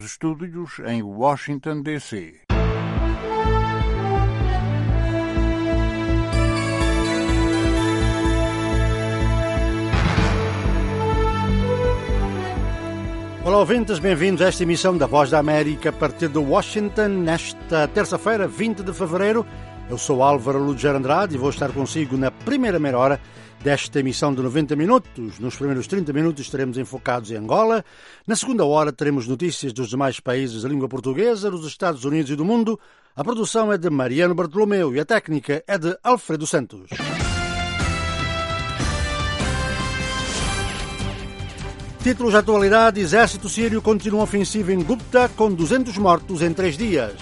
Estúdios em Washington, D.C. Olá, ouvintes, bem-vindos a esta emissão da Voz da América a partir de Washington, nesta terça-feira, 20 de fevereiro. Eu sou Álvaro Luger Andrade e vou estar consigo na primeira meia hora desta emissão de 90 minutos. Nos primeiros 30 minutos estaremos enfocados em Angola. Na segunda hora teremos notícias dos demais países da língua portuguesa, dos Estados Unidos e do mundo. A produção é de Mariano Bartolomeu e a técnica é de Alfredo Santos. Títulos de atualidade: Exército Sírio continua ofensiva em Gupta com 200 mortos em 3 dias.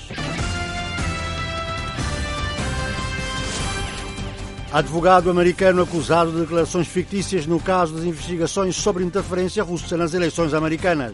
Advogado americano acusado de declarações fictícias no caso das investigações sobre interferência russa nas eleições americanas.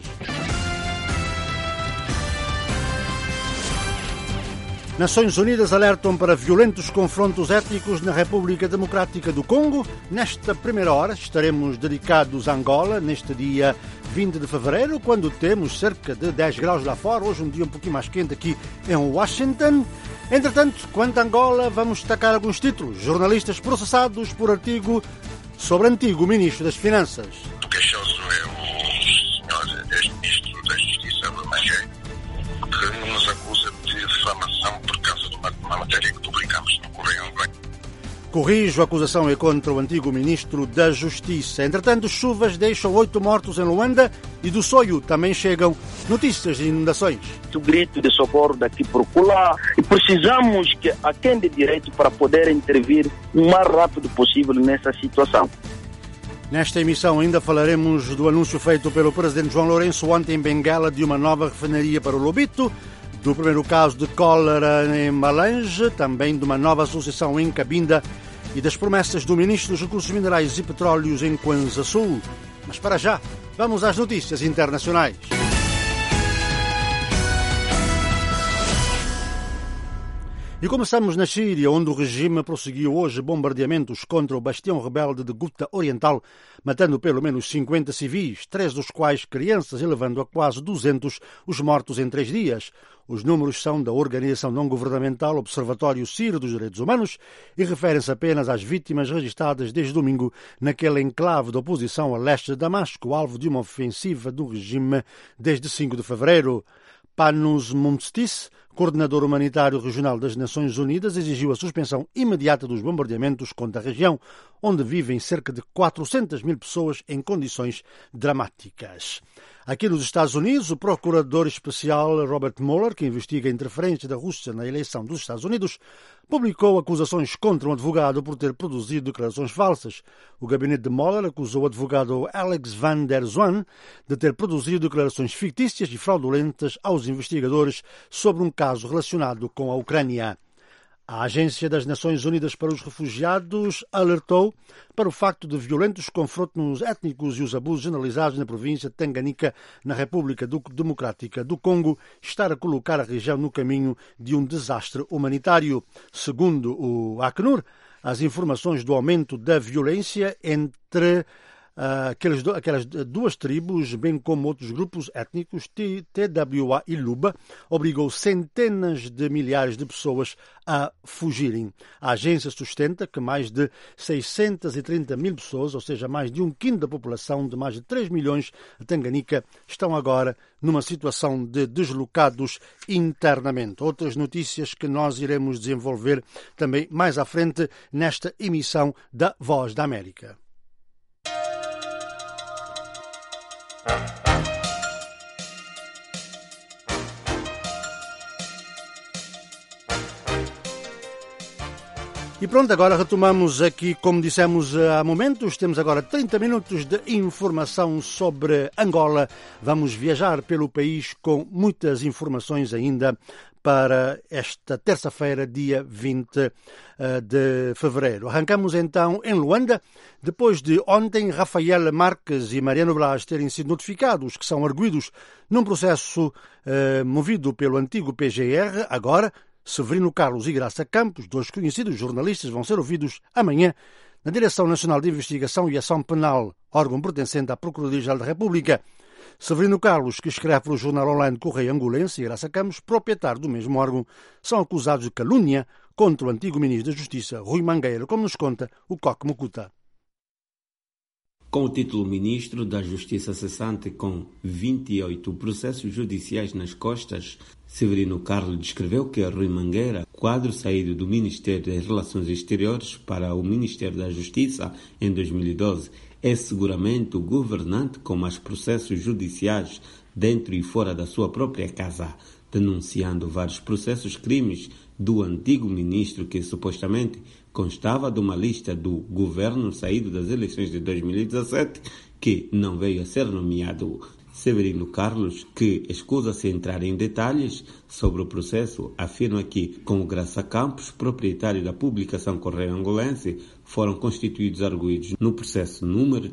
Nações Unidas alertam para violentos confrontos étnicos na República Democrática do Congo. Nesta primeira hora estaremos dedicados a Angola, neste dia 20 de fevereiro, quando temos cerca de 10 graus lá fora, hoje um dia um pouquinho mais quente aqui em Washington. Entretanto, quanto a Angola, vamos destacar alguns títulos. Jornalistas processados por artigo sobre antigo Ministro das Finanças. O queixoso é o senhor ex-ministro da Justiça, Lumagé, que nos acusa de difamação por causa de uma matéria que publicamos no Correio Online. Corrijo, a acusação é contra o antigo Ministro da Justiça. Entretanto, chuvas deixam 8 mortos em Luanda e do Soio também chegam notícias de inundações. O grito de socorro daqui por lá e precisamos que a quem de direito para poder intervir o mais rápido possível nessa situação. Nesta emissão ainda falaremos do anúncio feito pelo Presidente João Lourenço ontem em Benguela de uma nova refinaria para o Lobito, do primeiro caso de cólera em Malange, também de uma nova associação em Cabinda e das promessas do Ministro dos Recursos Minerais e Petróleos em Kwanza Sul. Mas para já, vamos às notícias internacionais. E começamos na Síria, onde o regime prosseguiu hoje bombardeamentos contra o bastião rebelde de Ghouta Oriental, matando pelo menos 50 civis, 3 dos quais crianças, elevando a quase 200 os mortos em 3 dias. Os números são da organização não-governamental Observatório Sírio dos Direitos Humanos e referem-se apenas às vítimas registradas desde domingo naquele enclave de oposição a leste de Damasco, alvo de uma ofensiva do regime desde 5 de fevereiro. Panos Mumstis, coordenador humanitário regional das Nações Unidas, exigiu a suspensão imediata dos bombardeamentos contra a região, onde vivem cerca de 400 mil pessoas em condições dramáticas. Aqui nos Estados Unidos, o procurador especial Robert Mueller, que investiga a interferência da Rússia na eleição dos Estados Unidos, publicou acusações contra um advogado por ter produzido declarações falsas. O gabinete de Mueller acusou o advogado Alex van der Zwaan de ter produzido declarações fictícias e fraudulentas aos investigadores sobre um caso relacionado com a Ucrânia. A Agência das Nações Unidas para os Refugiados alertou para o facto de violentos confrontos étnicos e os abusos generalizados na província de Tanganyika, na República Democrática do Congo, estar a colocar a região no caminho de um desastre humanitário. Segundo o Acnur, as informações do aumento da violência entre aquelas duas tribos, bem como outros grupos étnicos, TWA e Luba, obrigou centenas de milhares de pessoas a fugirem. A agência sustenta que mais de 630 mil pessoas, ou seja, mais de 1/5 da população de mais de 3 milhões de Tanganyika, estão agora numa situação de deslocados internamente. Outras notícias que nós iremos desenvolver também mais à frente nesta emissão da Voz da América. E pronto, agora retomamos aqui, como dissemos há momentos, temos agora 30 minutos de informação sobre Angola. Vamos viajar pelo país com muitas informações ainda para esta terça-feira, dia 20 de fevereiro. Arrancamos então em Luanda, depois de ontem Rafael Marques e Mariano Blas terem sido notificados que são arguidos num processo movido pelo antigo PGR. Agora, Severino Carlos e Graça Campos, 2 conhecidos jornalistas, vão ser ouvidos amanhã na Direção Nacional de Investigação e Ação Penal, órgão pertencente à Procuradoria-Geral da República. Severino Carlos, que escreve para o jornal online Correio Angolense, e Graça Campos, proprietário do mesmo órgão, são acusados de calúnia contra o antigo ministro da Justiça, Rui Mangueira, como nos conta o Coque Mucuta. Com o título Ministro da Justiça cessante com 28 processos judiciais nas costas, Severino Carlos descreveu que Rui Mangueira, quadro saído do Ministério das Relações Exteriores para o Ministério da Justiça em 2012, é seguramente o governante com mais processos judiciais dentro e fora da sua própria casa, denunciando vários processos crimes do antigo ministro que supostamente constava de uma lista do governo saído das eleições de 2017 que não veio a ser nomeado. Severino Carlos, que escusa-se entrar em detalhes sobre o processo, afirma que, com o Graça Campos, proprietário da publicação Correio Angolense, foram constituídos arguidos no processo número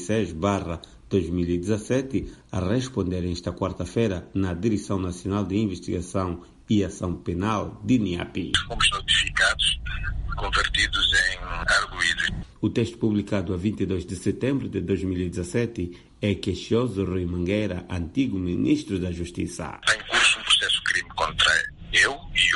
36/2017 a responderem esta quarta-feira na Direção Nacional de Investigação e Ação Penal, DINIAP. Fomos notificados, convertidos em arguidos. O texto publicado a 22 de setembro de 2017 é queixoso Rui Mangueira, antigo ministro da Justiça. Está em curso um processo de crime contra eu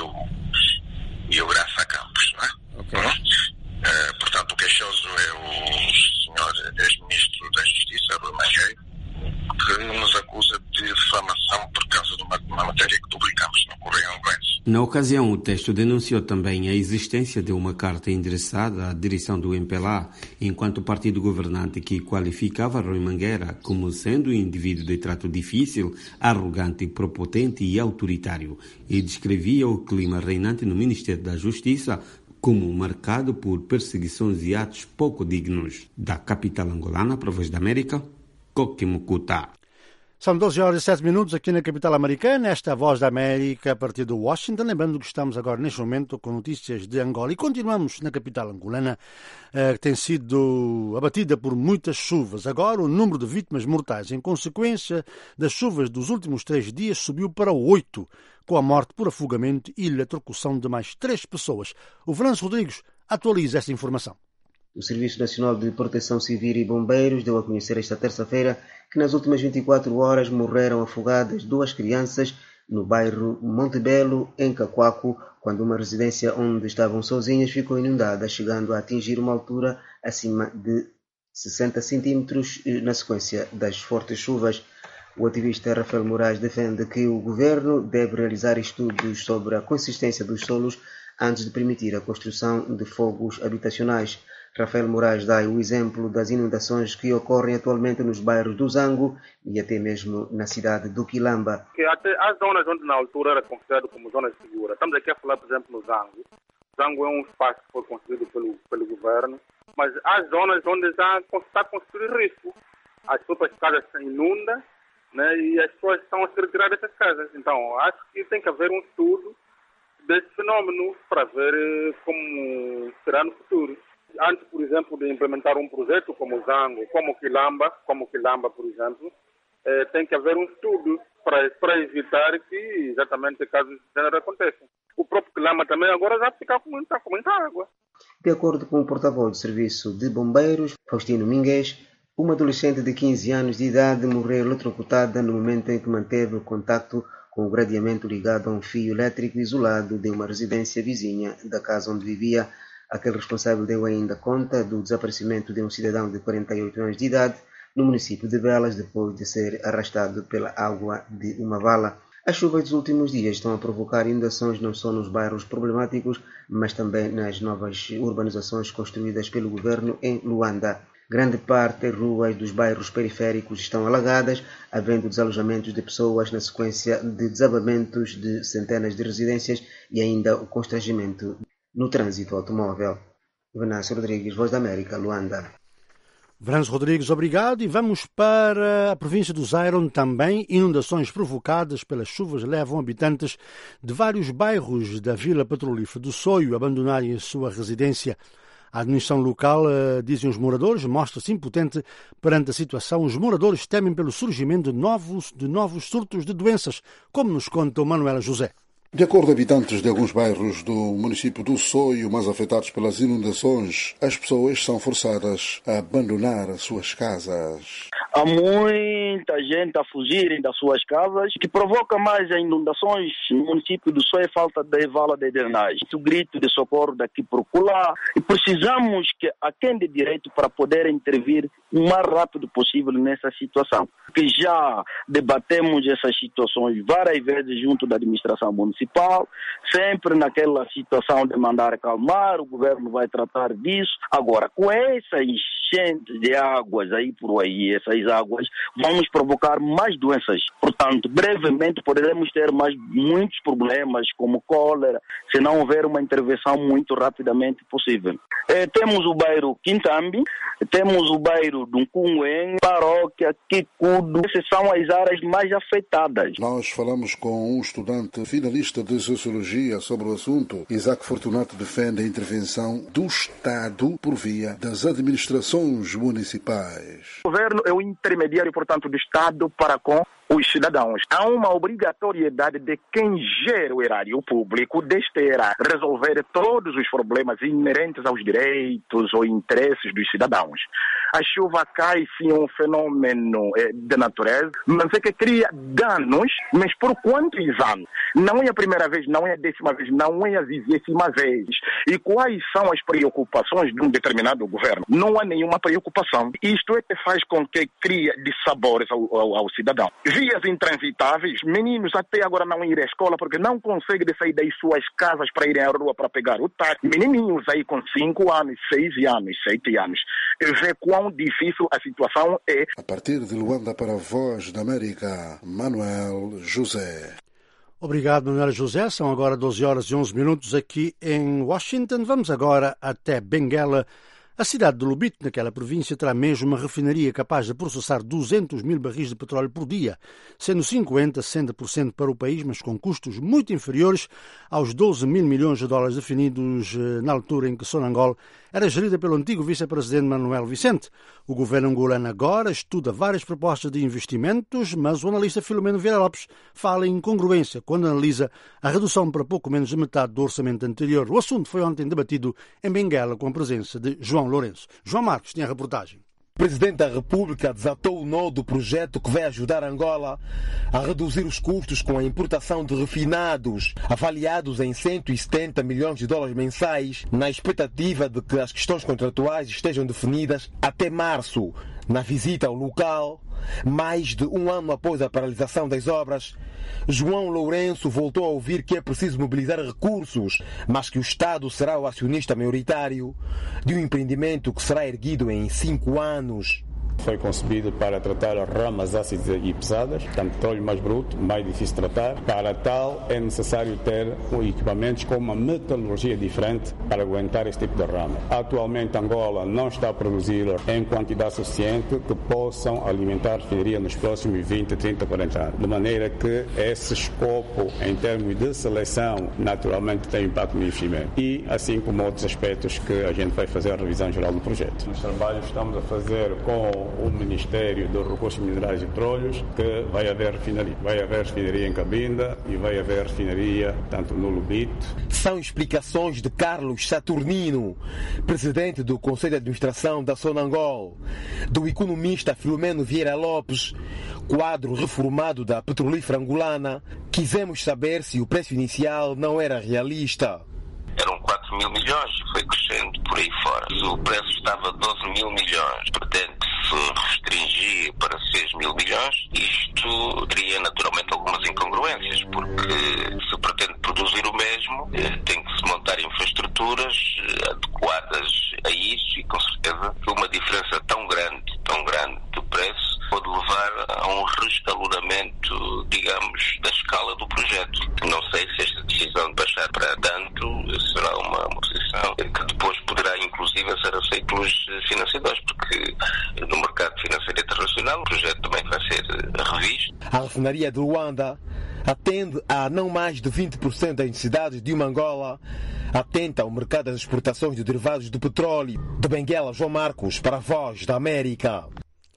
e o Graça Campos, não é? Okay. Portanto, o queixoso é o senhor ex-ministro da Justiça, Rui Mangueira, que nos acusa de difamação por causa de uma matéria que publicamos no Correio Angolense. Na ocasião, o texto denunciou também a existência de uma carta endereçada à direção do MPLA, enquanto partido governante que qualificava Rui Mangueira como sendo um indivíduo de trato difícil, arrogante, prepotente e autoritário, e descrevia o clima reinante no Ministério da Justiça como marcado por perseguições e atos pouco dignos. Da capital angolana, para a Voz da América, Coque Mucuta. São 12h07 aqui na capital americana, esta é a Voz da América a partir de Washington. Lembrando que estamos agora neste momento com notícias de Angola e continuamos na capital angolana, que tem sido abatida por muitas chuvas. Agora o número de vítimas mortais em consequência das chuvas dos últimos 3 dias subiu para 8, com a morte por afogamento e eletrocução de mais 3 pessoas. O Fernando Rodrigues atualiza esta informação. O Serviço Nacional de Proteção Civil e Bombeiros deu a conhecer esta terça-feira que nas últimas 24 horas morreram afogadas 2 crianças no bairro Montebello, em Cacoaco, quando uma residência onde estavam sozinhas ficou inundada, chegando a atingir uma altura acima de 60 centímetros na sequência das fortes chuvas. O ativista Rafael Moraes defende que o governo deve realizar estudos sobre a consistência dos solos antes de permitir a construção de fogos habitacionais. Rafael Moraes dá o exemplo das inundações que ocorrem atualmente nos bairros do Zango e até mesmo na cidade do Quilamba. Que até as zonas onde na altura era considerado como zonas seguras. Estamos aqui a falar, por exemplo, no Zango. Zango é um espaço que foi construído pelo governo, mas há zonas onde já está construído risco. As próprias casas se inundam, né, e as pessoas estão a se retirar dessas casas. Então, acho que tem que haver um estudo desse fenômeno para ver como será no futuro. Antes, por exemplo, de implementar um projeto como o Zango, como o Quilamba, por exemplo, tem que haver um estudo para evitar que exatamente casos de gênero aconteçam. O próprio Quilamba também agora já fica com muita água. De acordo com o porta-voz do Serviço de Bombeiros, Faustino Mingues, uma adolescente de 15 anos de idade morreu eletrocutada no momento em que manteve contato com o gradeamento ligado a um fio elétrico isolado de uma residência vizinha da casa onde vivia. Aquele responsável deu ainda conta do desaparecimento de um cidadão de 48 anos de idade no município de Belas depois de ser arrastado pela água de uma vala. As chuvas dos últimos dias estão a provocar inundações não só nos bairros problemáticos, mas também nas novas urbanizações construídas pelo governo em Luanda. Grande parte das ruas dos bairros periféricos estão alagadas, havendo desalojamentos de pessoas na sequência de desabamentos de centenas de residências e ainda o constrangimento no trânsito automóvel. Venâncio Rodrigues, Voz da América, Luanda. Venâncio Rodrigues, obrigado. E vamos para a província do Zaire, onde também inundações provocadas pelas chuvas levam habitantes de vários bairros da Vila Petrolífera do Soio a abandonarem a sua residência. A administração local, dizem os moradores, mostra-se impotente perante a situação. Os moradores temem pelo surgimento de novos surtos de doenças, como nos conta o Manuela José. De acordo com habitantes de alguns bairros do município do Soio, mais afetados pelas inundações, as pessoas são forçadas a abandonar as suas casas. Há muita gente a fugirem das suas casas, que provoca mais as inundações no município do Soio, falta de vala de drenagem. O grito de socorro daqui por lá. E precisamos que a quem de direito para poder intervir o mais rápido possível nessa situação. Que já debatemos essas situações várias vezes junto da administração municipal, sempre naquela situação de mandar acalmar, o governo vai tratar disso. Agora, com essas enchentes de águas aí por aí, essas águas vamos provocar mais doenças. Portanto, brevemente poderemos ter muitos problemas como cólera, se não houver uma intervenção muito rapidamente possível. Temos o bairro Quintambi, temos o bairro Duncunguém, Paróquia, Quicudo. Essas são as áreas mais afetadas. Nós falamos com um estudante finalista de Sociologia sobre o assunto. Isaac Fortunato defende a intervenção do Estado por via das administrações municipais. O governo é o intermediário, portanto, do Estado para com os cidadãos. Há uma obrigatoriedade de quem gera o erário público deste erário resolver todos os problemas inerentes aos direitos ou interesses dos cidadãos. A chuva cai, sim, um fenômeno de natureza, mas é que cria danos, mas por quantos anos? Não é a primeira vez, não é a 10ª vez, não é a 20ª vez. E quais são as preocupações de um determinado governo? Não há nenhuma preocupação. Isto é que faz com que crie dissabores ao cidadão. Vias intransitáveis, meninos até agora não irem à escola porque não conseguem sair das suas casas para irem à rua para pegar o táxi. Menininhos aí com 5 anos, 6 anos, 7 anos. Vê quão difícil a situação é. A partir de Luanda para a Voz da América, Manuel José. Obrigado, Manuel José. São agora 12h11 aqui em Washington. Vamos agora até Benguela. A cidade de Lubito, naquela província, terá mesmo uma refinaria capaz de processar 200 mil barris de petróleo por dia, sendo 60% para o país, mas com custos muito inferiores aos 12 mil milhões de dólares definidos na altura em que Sonangol era gerida pelo antigo vice-presidente Manuel Vicente. O governo angolano agora estuda várias propostas de investimentos, mas o analista Filomeno Vieira Lopes fala em incongruência quando analisa a redução para pouco menos de metade do orçamento anterior. O assunto foi ontem debatido em Benguela com a presença de João Lourenço. João Marcos tem a reportagem. O Presidente da República desatou o nó do projeto que vai ajudar Angola a reduzir os custos com a importação de refinados, avaliados em 170 milhões de dólares mensais, na expectativa de que as questões contratuais estejam definidas até março. Na visita ao local, mais de um ano após a paralisação das obras, João Lourenço voltou a ouvir que é preciso mobilizar recursos, mas que o Estado será o acionista maioritário de um empreendimento que será erguido em 5 anos. Foi concebido para tratar ramas ácidas e pesadas, portanto, petróleo mais bruto, mais difícil de tratar. Para tal, é necessário ter equipamentos com uma metalurgia diferente para aguentar este tipo de rama. Atualmente, Angola não está a produzir em quantidade suficiente que possam alimentar a refinaria nos próximos 20, 30, 40 anos. De maneira que esse escopo, em termos de seleção, naturalmente tem impacto no investimento. E, assim como outros aspectos que a gente vai fazer a revisão geral do projeto. Nos trabalhos que estamos a fazer com o Ministério dos Recursos Minerais e Petróleos, que vai haver refinaria. Vai haver refinaria em Cabinda e vai haver refinaria tanto no Lubito. São explicações de Carlos Saturnino, presidente do Conselho de Administração da Sonangol, do economista Filomeno Vieira Lopes, quadro reformado da petrolífera angolana. Quisemos saber se o preço inicial não era realista. Eram 4 mil milhões, foi crescendo por aí fora. O preço estava 12 mil milhões, pretende-se restringir para 6 mil milhões. Isto teria naturalmente algumas incongruências, porque se pretende produzir o mesmo, tem que se montar infraestruturas adequadas a isso, e com certeza uma diferença tão grande do preço pode levar a um reescalonamento, digamos, da escala do projeto. Não sei se esta decisão de baixar para tanto será uma posição que depois poderá inclusive ser aceita pelos financiadores, porque no mercado financeiro internacional o projeto também vai ser revisto. A refinaria de Luanda atende a não mais de 20% das necessidades de uma Angola atenta ao mercado das exportações de derivados do petróleo. De Benguela, João Marcos, para a Voz da América.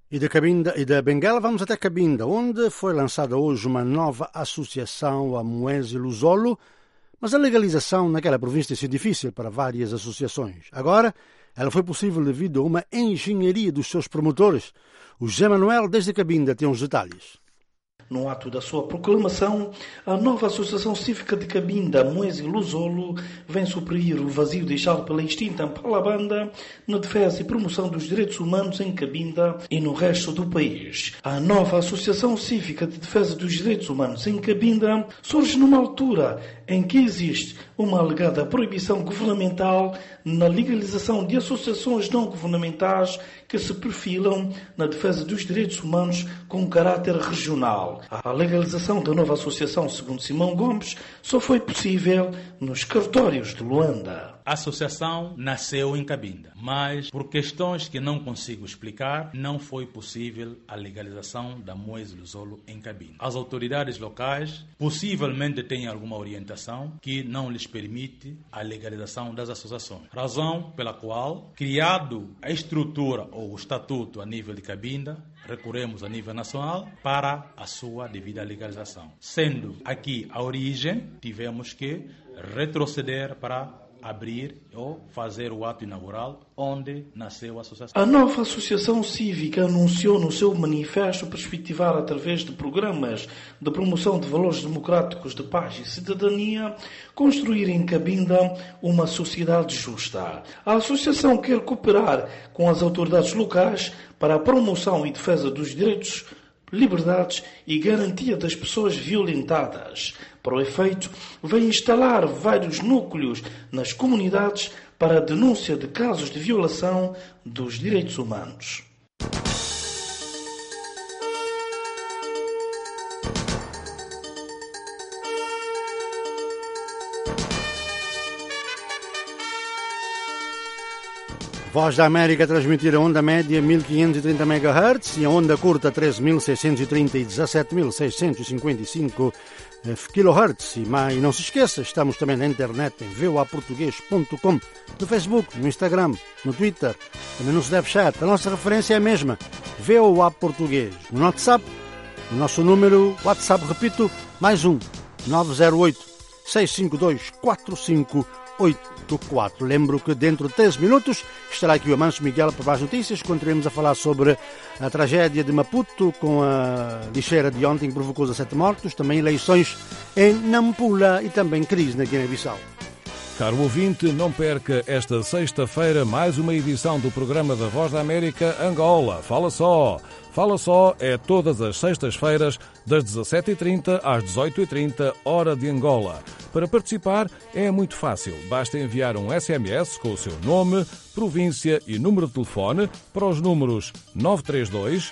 E da Benguela vamos até Cabinda, onde foi lançada hoje uma nova associação, a Moese Lusolo, mas a legalização naquela província tem sido difícil para várias associações. Agora, ela foi possível devido a uma engenharia dos seus promotores. O José Manuel, desde Cabinda, tem os detalhes. No ato da sua proclamação, a nova Associação Cívica de Cabinda, Moese Lusolo, vem suprir o vazio deixado pela extinta Mpalabanda na defesa e promoção dos direitos humanos em Cabinda e no resto do país. A nova Associação Cívica de Defesa dos Direitos Humanos em Cabinda surge numa altura em que existe uma alegada proibição governamental na legalização de associações não governamentais que se perfilam na defesa dos direitos humanos com caráter regional. A legalização da nova associação, segundo Simão Gomes, só foi possível nos cartórios de Luanda. A associação nasceu em Cabinda, mas por questões que não consigo explicar, não foi possível a legalização da Moese Lusolo em Cabinda. As autoridades locais possivelmente têm alguma orientação que não lhes permite a legalização das associações. Razão pela qual, criado a estrutura ou o estatuto a nível de Cabinda, recorremos a nível nacional para a sua devida legalização. Sendo aqui a origem, tivemos que retroceder para abrir ou fazer o ato inaugural onde nasceu a associação. A nova associação cívica anunciou no seu manifesto perspectivar, através de programas de promoção de valores democráticos de paz e cidadania, construir em Cabinda uma sociedade justa. A associação quer cooperar com as autoridades locais para a promoção e defesa dos direitos, liberdades e garantia das pessoas violentadas. Para o efeito, vai instalar vários núcleos nas comunidades para a denúncia de casos de violação dos direitos humanos. Voz da América transmitir a onda média 1530 MHz e a onda curta 13.630 e 17.655 kHz. E não se esqueça, estamos também na internet em voaportugues.com, no Facebook, no Instagram, no Twitter, também no Snapchat. A nossa referência é a mesma, VOA Português. No WhatsApp, o nosso número WhatsApp, repito, mais 908-652-4584. Lembro que dentro de 13 minutos estará aqui o Amanso Miguel para as notícias, quando teremos a falar sobre a tragédia de Maputo com a lixeira de ontem que provocou 17 mortos, também eleições em Nampula e também crise na Guiné-Bissau. Caro ouvinte, não perca esta sexta-feira mais uma edição do programa da Voz da América Angola. Fala só! Fala só é todas as sextas-feiras, das 17h30 às 18h30, hora de Angola. Para participar é muito fácil. Basta enviar um SMS com o seu nome, província e número de telefone para os números 932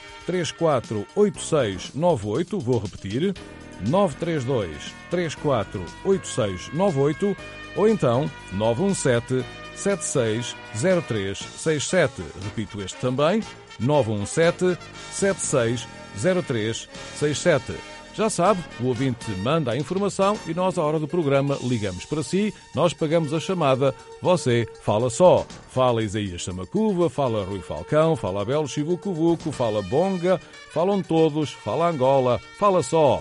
348698, vou repetir, 932 348698, ou então 917 760367. Repito este também, 917 760367. Já sabe, o ouvinte manda a informação e nós, à hora do programa, ligamos para si, nós pagamos a chamada, você fala só. Fala Isaías Samacuva, fala Rui Falcão, fala Abel Chivucuvuco, fala Bonga, falam todos, fala Angola, fala só.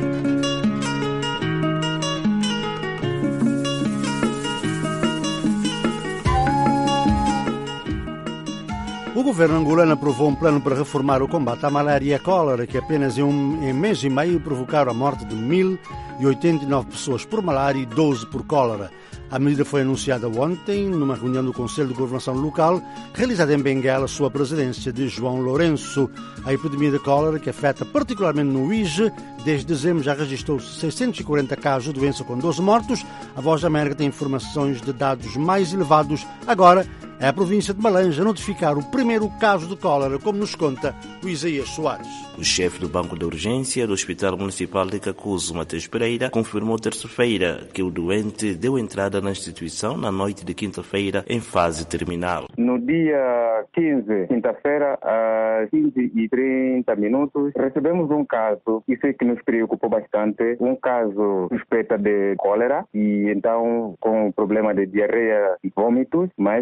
O governo angolano aprovou um plano para reformar o combate à malária e à cólera, que apenas em mês e meio provocaram a morte de 1.089 pessoas por malária e 12 por cólera. A medida foi anunciada ontem numa reunião do Conselho de Governação Local, realizada em Benguela, sob a presidência de João Lourenço. A epidemia de cólera, que afeta particularmente no Uíge, desde dezembro já registrou 640 casos de doença com 12 mortos. A Voz da América tem informações de dados mais elevados. Agora é a província de Malanja a notificar o primeiro caso de cólera, como nos conta o Isaías Soares. O chefe do Banco de Urgência do Hospital Municipal de Cacuzo, Mateus Pereira, confirmou terça-feira que o doente deu entrada na instituição na noite de quinta-feira em fase terminal. No dia 15, quinta-feira, às 15h30, recebemos um caso, isso é que nos preocupou bastante, um caso suspeita de cólera e então com problema de diarreia e vômitos, mas caso suspeita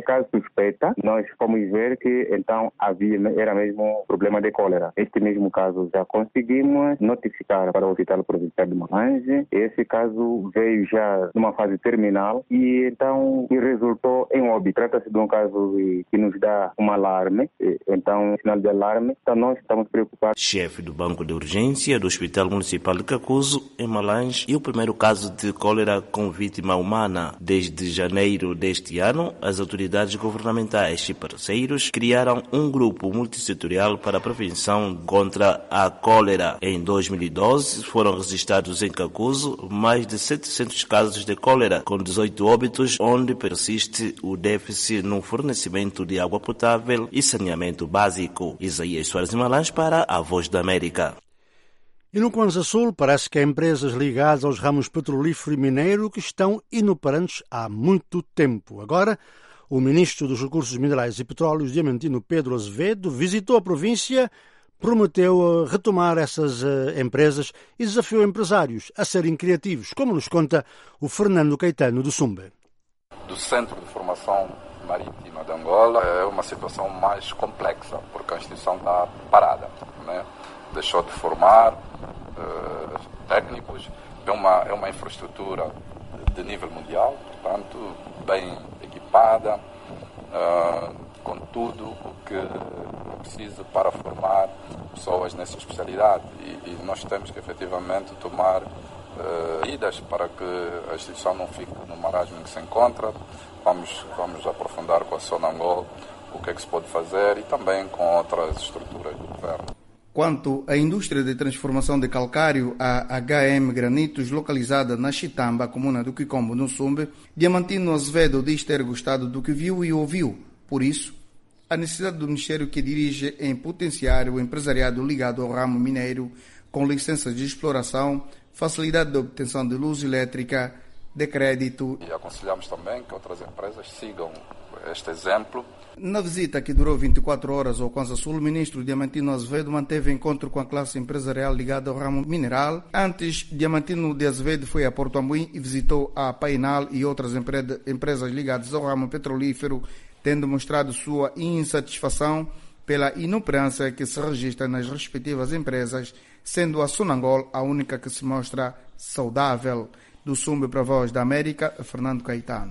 suspeita, nós fomos ver que então era mesmo um problema de cólera. Este mesmo caso já conseguimos notificar para o Hospital Provincial de Malange. Esse caso veio já numa fase terminal e então resultou em óbito. Trata-se de um caso que nos dá um alarme, então um sinal de alarme. Então nós estamos preocupados. Chefe do Banco de Urgência do Hospital Municipal de Kakuzo, em Malange, e o primeiro caso de cólera com vítima humana. Desde janeiro deste ano, as autoridades governamentais e parceiros criaram um grupo multissetorial para a prevenção contra a cólera. Em 2012, foram registrados em Kakuzo mais de 700 casos de cólera, com 18 óbitos, onde persiste o déficit no fornecimento de água potável e saneamento básico. Isaías Soares de Malange para a Voz da América. E no Kwanza Sul, parece que há empresas ligadas aos ramos petrolífero e mineiro que estão inoperantes há muito tempo. Agora, o ministro dos Recursos Minerais e Petróleos, Diamantino Pedro Azevedo, visitou a província, prometeu retomar essas empresas e desafiou empresários a serem criativos, como nos conta o Fernando Caetano do Sumbe. Do Centro de Formação Marítima de Angola é uma situação mais complexa, porque a instituição está parada, né? Deixou de formar técnicos, é uma infraestrutura de nível mundial, portanto, bem equipada, com tudo o que precisa para formar pessoas nessa especialidade. E nós temos que efetivamente tomar medidas para que a instituição não fique no marasmo em que se encontra. Vamos aprofundar com a Sonangol o que é que se pode fazer e também com outras estruturas do governo. Quanto à indústria de transformação de calcário, a HM Granitos, localizada na Chitamba, comuna do Quicombo, no Sumbe, Diamantino Azevedo diz ter gostado do que viu e ouviu. Por isso, a necessidade do Ministério que dirige em potenciar o empresariado ligado ao ramo mineiro com licenças de exploração, facilidade de obtenção de luz elétrica, de crédito. E aconselhamos também que outras empresas sigam este exemplo. Na visita, que durou 24 horas ao Kwanza Sul, o ministro Diamantino Azevedo manteve encontro com a classe empresarial ligada ao ramo mineral. Antes, Diamantino de Azevedo foi a Porto Ambuim e visitou a Painal e outras empresas ligadas ao ramo petrolífero, tendo mostrado sua insatisfação pela inoperância que se registra nas respectivas empresas, sendo a Sonangol a única que se mostra saudável. Do Sumbe para a Voz da América, Fernando Caetano.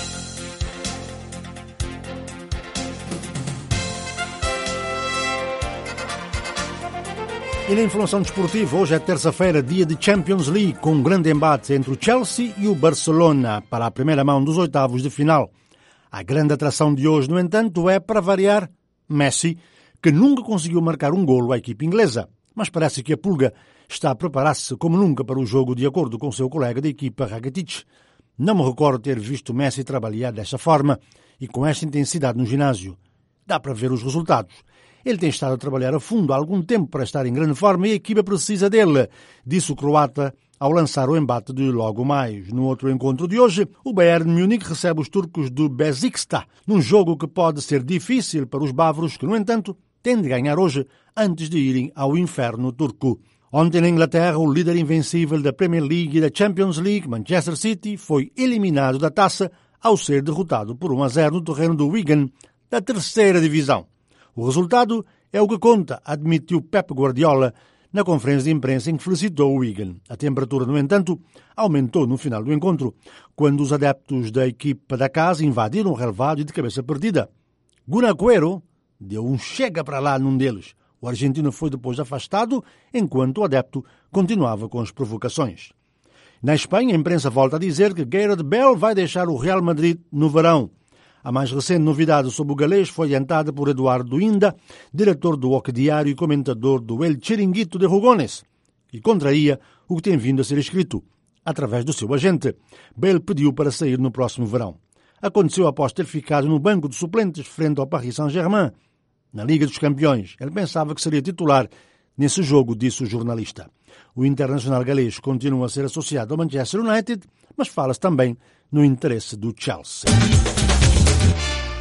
E na informação desportiva, hoje é terça-feira, dia de Champions League, com um grande embate entre o Chelsea e o Barcelona para a primeira mão dos oitavos de final. A grande atração de hoje, no entanto, é, para variar, Messi, que nunca conseguiu marcar um golo à equipe inglesa. Mas parece que a Pulga está a preparar-se como nunca para o jogo, de acordo com seu colega de equipa, Rakitic. Não me recordo ter visto Messi trabalhar desta forma e com esta intensidade no ginásio. Dá para ver os resultados. Ele tem estado a trabalhar a fundo há algum tempo para estar em grande forma e a equipa precisa dele, disse o croata ao lançar o embate de logo mais. No outro encontro de hoje, o Bayern Munique recebe os turcos do Beşiktaş, num jogo que pode ser difícil para os bávaros, que, no entanto, têm de ganhar hoje antes de irem ao inferno turco. Ontem, na Inglaterra, o líder invencível da Premier League e da Champions League, Manchester City, foi eliminado da taça ao ser derrotado por 1-0 no terreno do Wigan, da terceira divisão. O resultado é o que conta, admitiu Pep Guardiola na conferência de imprensa em que felicitou o Wigan. A temperatura, no entanto, aumentou no final do encontro, quando os adeptos da equipa da casa invadiram o relvado e de cabeça perdida. Kun Agüero deu um chega para lá num deles. O argentino foi depois afastado, enquanto o adepto continuava com as provocações. Na Espanha, a imprensa volta a dizer que Gareth Bale vai deixar o Real Madrid no verão. A mais recente novidade sobre o galês foi adiantada por Eduardo Inda, diretor do OK Diário e comentador do El Chiringuito de Rugones, que contraria o que tem vindo a ser escrito. Através do seu agente, Bale pediu para sair no próximo verão. Aconteceu após ter ficado no banco de suplentes frente ao Paris Saint-Germain, na Liga dos Campeões. Ele pensava que seria titular nesse jogo, disse o jornalista. O internacional galês continua a ser associado ao Manchester United, mas fala-se também no interesse do Chelsea.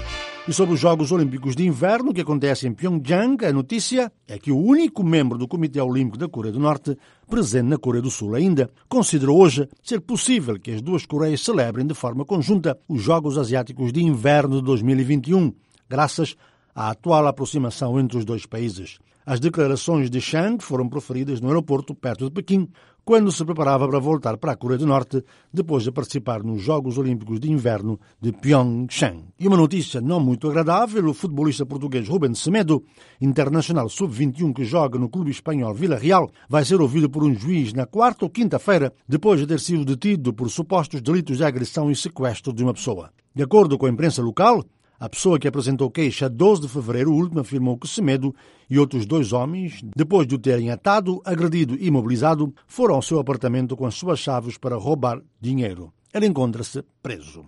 E sobre os Jogos Olímpicos de Inverno que acontecem em Pyeongchang, a notícia é que o único membro do Comitê Olímpico da Coreia do Norte, presente na Coreia do Sul ainda, considerou hoje ser possível que as duas Coreias celebrem de forma conjunta os Jogos Asiáticos de Inverno de 2021, graças à atual aproximação entre os dois países. As declarações de Chang foram proferidas no aeroporto perto de Pequim, quando se preparava para voltar para a Coreia do Norte, depois de participar nos Jogos Olímpicos de Inverno de Pyeongchang. E uma notícia não muito agradável: o futebolista português Rubén Semedo, internacional sub-21 que joga no clube espanhol Vila Real, vai ser ouvido por um juiz na quarta ou quinta-feira, depois de ter sido detido por supostos delitos de agressão e sequestro de uma pessoa. De acordo com a imprensa local, a pessoa que apresentou queixa a 12 de fevereiro último afirmou que Semedo e outros 2 homens, depois de o terem atado, agredido e imobilizado, foram ao seu apartamento com as suas chaves para roubar dinheiro. Ele encontra-se preso.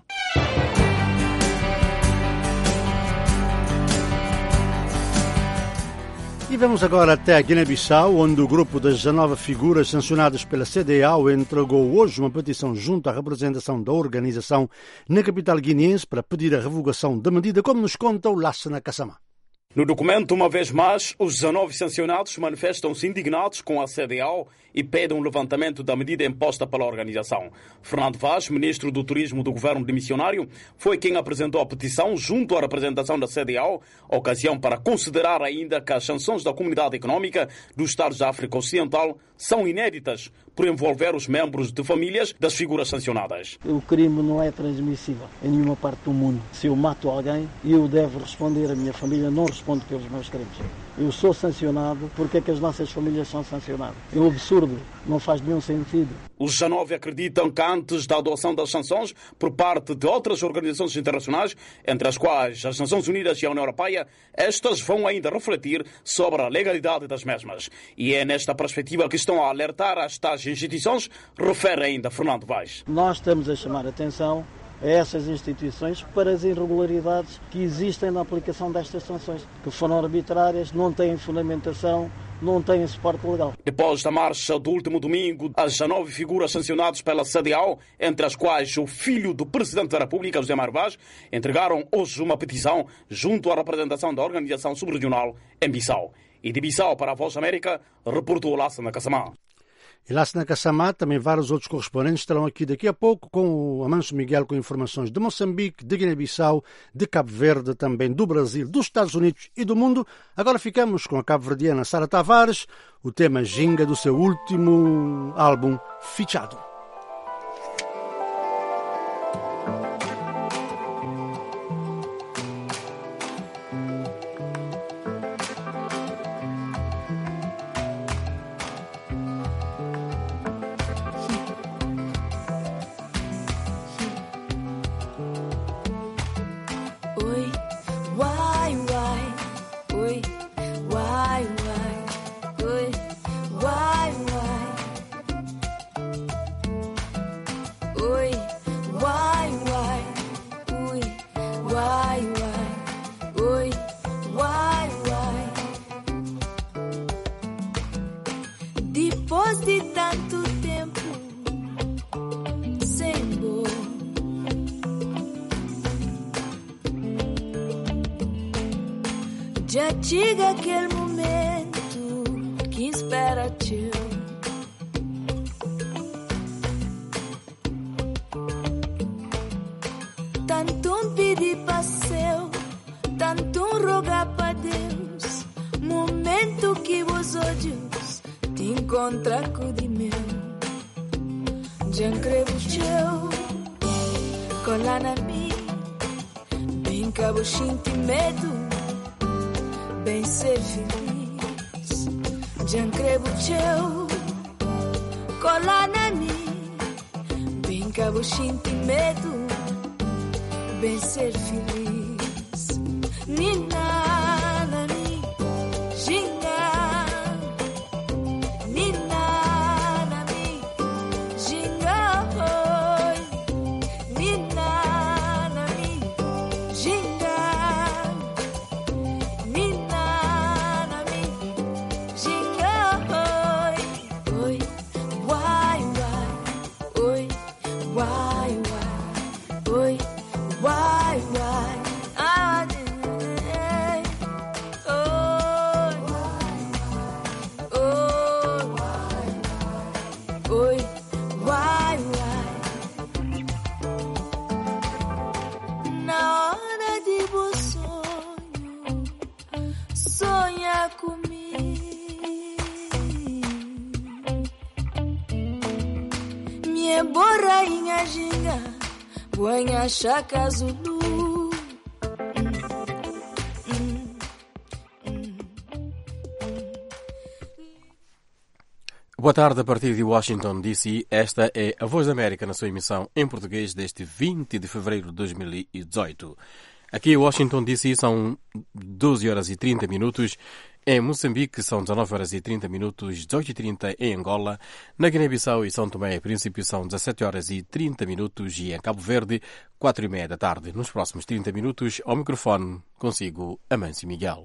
E vamos agora até a Guiné-Bissau, onde o grupo das 19 figuras sancionadas pela CEDEAO entregou hoje uma petição junto à representação da organização na capital guineense para pedir a revogação da medida, como nos conta o Lassana Kassamá. No documento, uma vez mais, os 19 sancionados manifestam-se indignados com a CEDEAO e pedem um levantamento da medida imposta pela organização. Fernando Vaz, ministro do Turismo do governo de missionário, foi quem apresentou a petição junto à representação da CEDEAO, ocasião para considerar ainda que as sanções da Comunidade Económica dos Estados da África Ocidental são inéditas por envolver os membros de famílias das figuras sancionadas. O crime não é transmissível em nenhuma parte do mundo. Se eu mato alguém, eu devo responder, a minha família não responde pelos meus crimes. Eu sou sancionado, porque é que as nossas famílias são sancionadas? É um absurdo, não faz nenhum sentido. Os 19 acreditam que antes da adoção das sanções por parte de outras organizações internacionais, entre as quais as Nações Unidas e a União Europeia, estas vão ainda refletir sobre a legalidade das mesmas. E é nesta perspectiva que estão a alertar as tais instituições, refere ainda Fernando Vaz. Nós estamos a chamar a atenção a essas instituições para as irregularidades que existem na aplicação destas sanções, que foram arbitrárias, não têm fundamentação, não têm suporte legal. Depois da marcha do último domingo, as 19 figuras sancionadas pela CEDEAO, entre as quais o filho do Presidente da República, José Mário Vaz, entregaram hoje uma petição junto à representação da organização subregional em Bissau. E de Bissau para a Voz da América, reportou Lassana Kassamá. E Lassana Kassamá, também vários outros correspondentes estarão aqui daqui a pouco com o Amanso Miguel com informações de Moçambique, de Guiné-Bissau, de Cabo Verde, também do Brasil, dos Estados Unidos e do mundo. Agora ficamos com a cabo-verdiana Sara Tavares, o tema Ginga do seu último álbum Fichado. Depois de tanto tempo sem dor, já chega aquele momento que espera teu. Tanto um pedir para seu, tanto um rogar para Deus, momento que os olhos te encontram com de meu. Já creio teu, colar na mim, bem cabo sinto medo, bem ser feliz. Já creio teu, colar na mim, bem cabo sinto medo, bem ser feliz. Nina Inha borra, inha ginga, buenha chaca zulu. Boa tarde, a partir de Washington, D.C. Esta é a Voz da América na sua emissão em português deste 20 de fevereiro de 2018. Aqui em Washington, D.C. são 12 horas e 30 minutos. Em Moçambique são 19 horas e 30 minutos, 18h30 em Angola. Na Guiné-Bissau e São Tomé e Príncipe são 17 horas e 30 minutos e em Cabo Verde, 4h30 da tarde. Nos próximos 30 minutos, ao microfone, consigo Amâncio Miguel.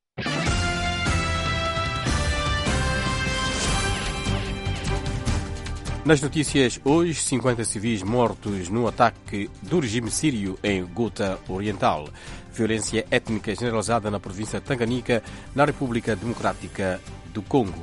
Nas notícias, hoje, 50 civis mortos no ataque do regime sírio em Ghouta Oriental. Violência étnica generalizada na província de Tanganyika, na República Democrática do Congo.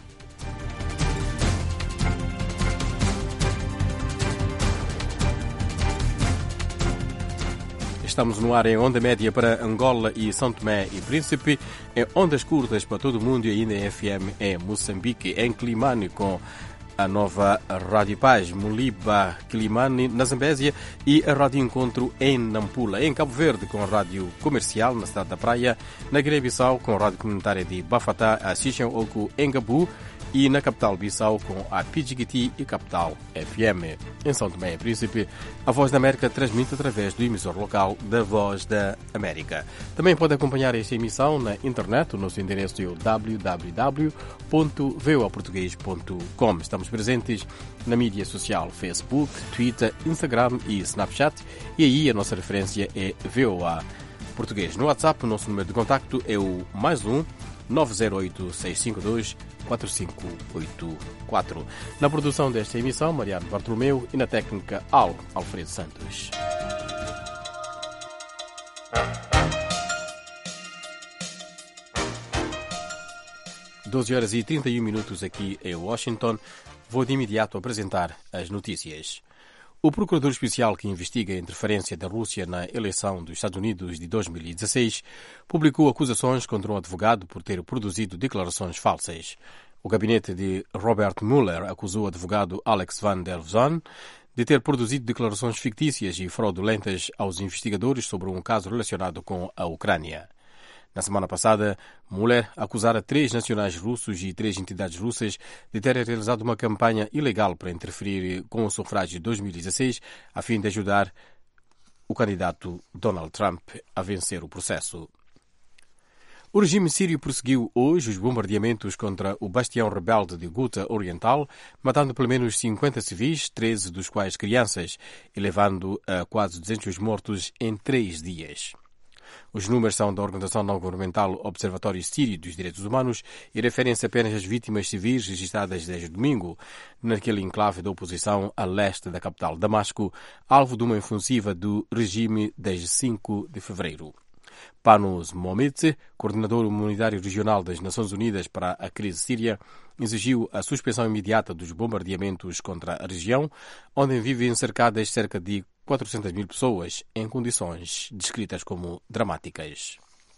Estamos no ar em onda média para Angola e São Tomé e Príncipe, em ondas curtas para todo o mundo e ainda em FM em Moçambique, em Climane com a nova Rádio Paz, Moliba, Quilimane, na Zambésia e a Rádio Encontro em Nampula. Em Cabo Verde, com a Rádio Comercial, na Cidade da Praia. Na Guiné-Bissau, com a Rádio Comunitária de Bafatá, a Xixão Oco, em Gabu. E na capital Bissau, com a Pidjigiti e Capital FM. Em São Tomé e Príncipe, a Voz da América transmite através do emissor local da Voz da América. Também pode acompanhar esta emissão na internet. O nosso endereço é o www.voaportugues.com. Estamos presentes na mídia social Facebook, Twitter, Instagram e Snapchat. E aí a nossa referência é VOA Português. No WhatsApp, o nosso número de contacto é o +1 908 652 4584. Na produção desta emissão, Mariano Bartolomeu e na técnica Alfredo Santos. Doze horas e 31 minutos aqui em Washington. Vou de imediato apresentar as notícias. O procurador especial que investiga a interferência da Rússia na eleição dos Estados Unidos de 2016 publicou acusações contra um advogado por ter produzido declarações falsas. O gabinete de Robert Mueller acusou o advogado Alex van der Zon de ter produzido declarações fictícias e fraudulentas aos investigadores sobre um caso relacionado com a Ucrânia. Na semana passada, Mueller acusara 3 nacionais russos e 3 entidades russas de terem realizado uma campanha ilegal para interferir com o sufrágio de 2016 a fim de ajudar o candidato Donald Trump a vencer o processo. O regime sírio prosseguiu hoje os bombardeamentos contra o bastião rebelde de Ghouta Oriental, matando pelo menos 50 civis, 13 dos quais crianças, e levando a quase 200 mortos em 3 dias. Os números são da organização não-governamental Observatório Sírio dos Direitos Humanos e referem-se apenas às vítimas civis registradas desde domingo, naquele enclave da oposição a leste da capital Damasco, alvo de uma ofensiva do regime desde 5 de fevereiro. Panos Mohamed, coordenador humanitário regional das Nações Unidas para a crise síria, exigiu a suspensão imediata dos bombardeamentos contra a região, onde vivem cercadas cerca de 400 mil pessoas em condições descritas como dramáticas.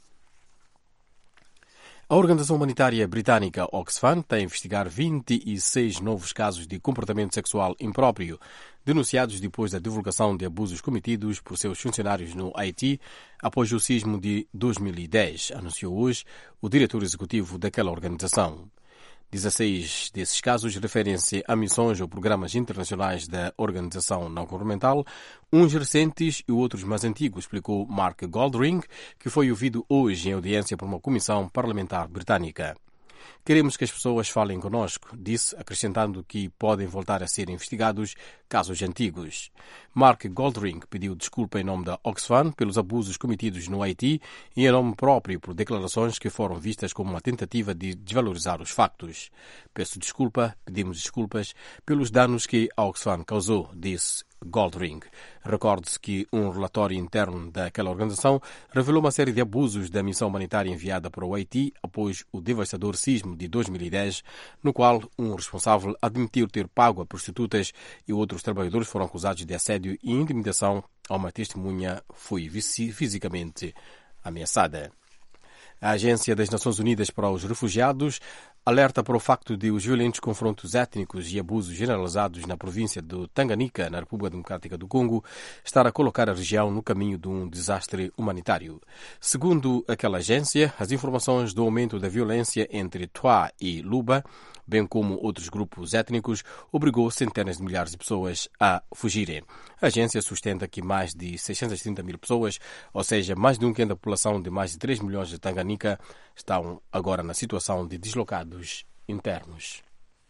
A organização humanitária britânica Oxfam está a investigar 26 novos casos de comportamento sexual impróprio denunciados depois da divulgação de abusos cometidos por seus funcionários no Haiti após o sismo de 2010, anunciou hoje o diretor executivo daquela organização. 16 desses casos referem-se a missões ou programas internacionais da organização não-governamental, uns recentes e outros mais antigos, explicou Mark Goldring, que foi ouvido hoje em audiência por uma comissão parlamentar britânica. Queremos que as pessoas falem conosco, disse, acrescentando que podem voltar a ser investigados casos antigos. Mark Goldring pediu desculpa em nome da Oxfam pelos abusos cometidos no Haiti e em nome próprio por declarações que foram vistas como uma tentativa de desvalorizar os factos. Peço desculpa, pedimos desculpas pelos danos que a Oxfam causou, disse Goldring. Recorde-se que um relatório interno daquela organização revelou uma série de abusos da missão humanitária enviada para o Haiti após o devastador sismo de 2010, no qual um responsável admitiu ter pago a prostitutas e outros trabalhadores foram acusados de assédio e intimidação. A uma testemunha foi fisicamente ameaçada. A Agência das Nações Unidas para os Refugiados alerta para o facto de os violentos confrontos étnicos e abusos generalizados na província de Tanganyika, na República Democrática do Congo, estar a colocar a região no caminho de um desastre humanitário. Segundo aquela agência, as informações do aumento da violência entre Twa e Luba, bem como outros grupos étnicos, obrigou centenas de milhares de pessoas a fugirem. A agência sustenta que mais de 630 mil pessoas, ou seja, mais de um quinto da população de mais de 3 milhões de Tanganyika, estão agora na situação de deslocados internos.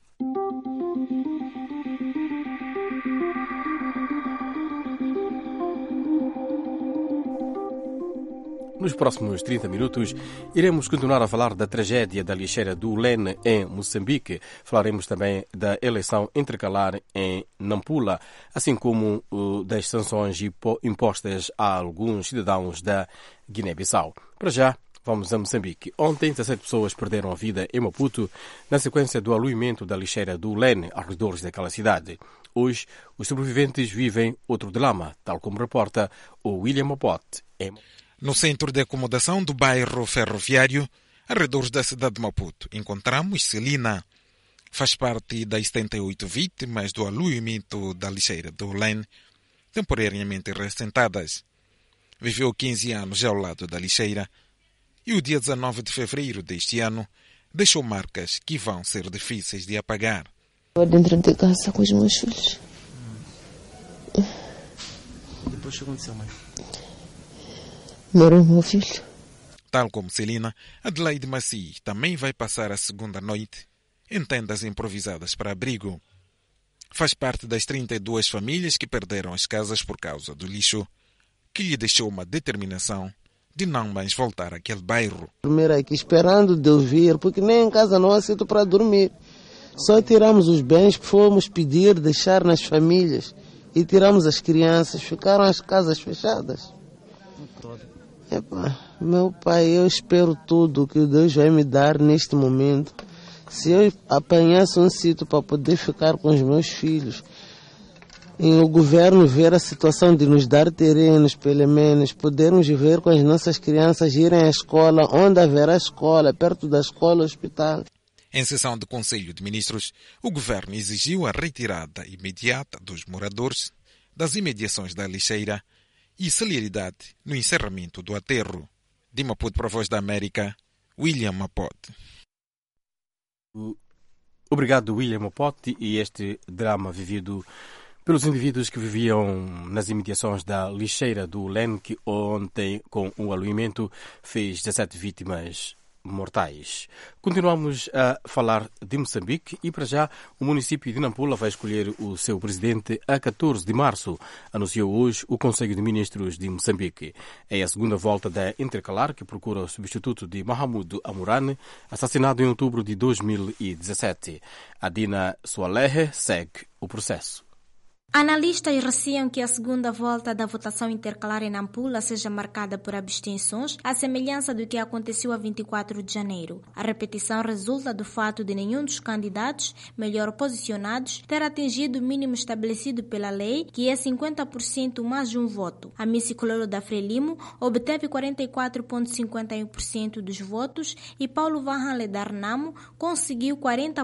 Nos próximos 30 minutos, iremos continuar a falar da tragédia da lixeira do Lene em Moçambique. Falaremos também da eleição intercalar em Nampula, assim como das sanções impostas a alguns cidadãos da Guiné-Bissau. Para já, vamos a Moçambique. Ontem, 17 pessoas perderam a vida em Maputo na sequência do aluimento da lixeira do Lene, aos redores daquela cidade. Hoje, os sobreviventes vivem outro drama, tal como reporta o William Mopote. No centro de acomodação do bairro ferroviário, arredores da cidade de Maputo, encontramos Celina. Faz parte das 78 vítimas do aluimento da lixeira do Lene, temporariamente ressentadas. Viveu 15 anos ao lado da lixeira e o dia 19 de fevereiro deste ano deixou marcas que vão ser difíceis de apagar. Estou dentro de casa com os meus filhos. Depois o que aconteceu, mãe? Morreu meu filho. Tal como Celina, Adelaide Maci também vai passar a segunda noite em tendas improvisadas para abrigo. Faz parte das 32 famílias que perderam as casas por causa do lixo, que lhe deixou uma determinação de não mais voltar àquele bairro. Dormir aqui esperando Deus vir, porque nem em casa não há sítio para dormir. Só tiramos os bens que fomos pedir, deixar nas famílias e tiramos as crianças, ficaram as casas fechadas. Epa, meu pai, eu espero tudo que Deus vai me dar neste momento. Se eu apanhasse um sítio para poder ficar com os meus filhos, e o governo ver a situação de nos dar terrenos, pelo menos, podermos viver com as nossas crianças, irem à escola, onde haverá escola, perto da escola, hospital. Em sessão do Conselho de Ministros, o governo exigiu a retirada imediata dos moradores das imediações da lixeira e celeridade no encerramento do aterro. De Maputo para a Voz da América, William Mopote. Obrigado, William Mopote. E este drama vivido pelos indivíduos que viviam nas imediações da lixeira do Lene, que ontem, com o aluimento, fez 17 vítimas mortais. Continuamos a falar de Moçambique e, para já, o município de Nampula vai escolher o seu presidente a 14 de março, anunciou hoje o Conselho de Ministros de Moçambique. É a segunda volta da intercalar que procura o substituto de Mahamudu Amurane, assassinado em outubro de 2017. Adina Soalehe segue o processo. Analistas receam que a segunda volta da votação intercalar em Nampula seja marcada por abstenções, à semelhança do que aconteceu a 24 de janeiro. A repetição resulta do fato de nenhum dos candidatos melhor posicionados ter atingido o mínimo estabelecido pela lei, que é 50% mais de um voto. A Missi Cololo da Frelimo obteve 44,51% dos votos e Paulo Vanhanle da Renamo conseguiu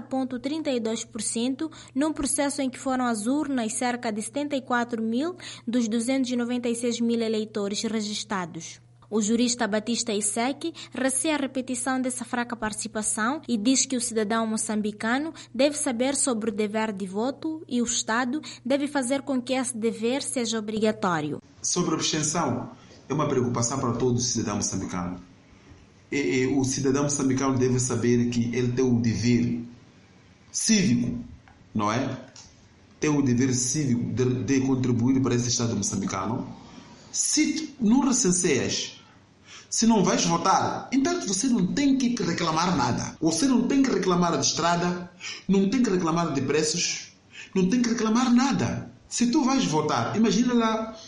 40,32% num processo em que foram às urnas cerca de 74 mil dos 296 mil eleitores registados. O jurista Batista Iseki receia a repetição dessa fraca participação e diz que o cidadão moçambicano deve saber sobre o dever de voto e o Estado deve fazer com que esse dever seja obrigatório. Sobre a abstenção, é uma preocupação para todo cidadão moçambicano. E o cidadão moçambicano deve saber que ele tem o dever cívico, não é? Tem o dever cívico de contribuir para esse Estado moçambicano. Se não recenseias, se não vais votar, então você não tem que reclamar nada. Você não tem que reclamar de estrada, não tem que reclamar de preços, não tem que reclamar nada. Se tu vais votar, imagina lá,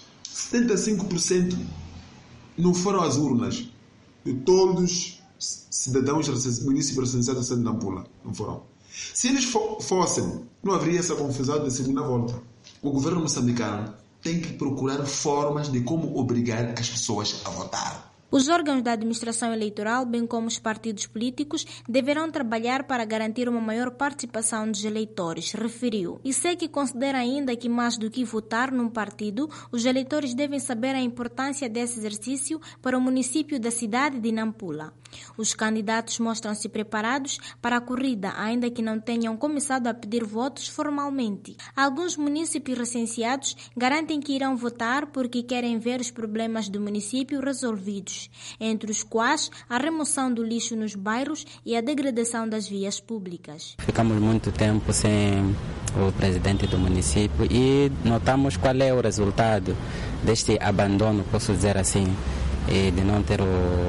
75% não foram às urnas de todos os cidadãos municípios recenseados de Nampula. Não foram. Se eles fossem, não haveria essa confusão da segunda volta. O governo moçambicano tem que procurar formas de como obrigar as pessoas a votar. Os órgãos da administração eleitoral, bem como os partidos políticos, deverão trabalhar para garantir uma maior participação dos eleitores, referiu. E sei que considera ainda que, mais do que votar num partido, os eleitores devem saber a importância desse exercício para o município da cidade de Nampula. Os candidatos mostram-se preparados para a corrida, ainda que não tenham começado a pedir votos formalmente. Alguns munícipes recenseados garantem que irão votar porque querem ver os problemas do município resolvidos, entre os quais a remoção do lixo nos bairros e a degradação das vias públicas. Ficamos muito tempo sem o presidente do município e notamos qual é o resultado deste abandono, posso dizer assim, de não ter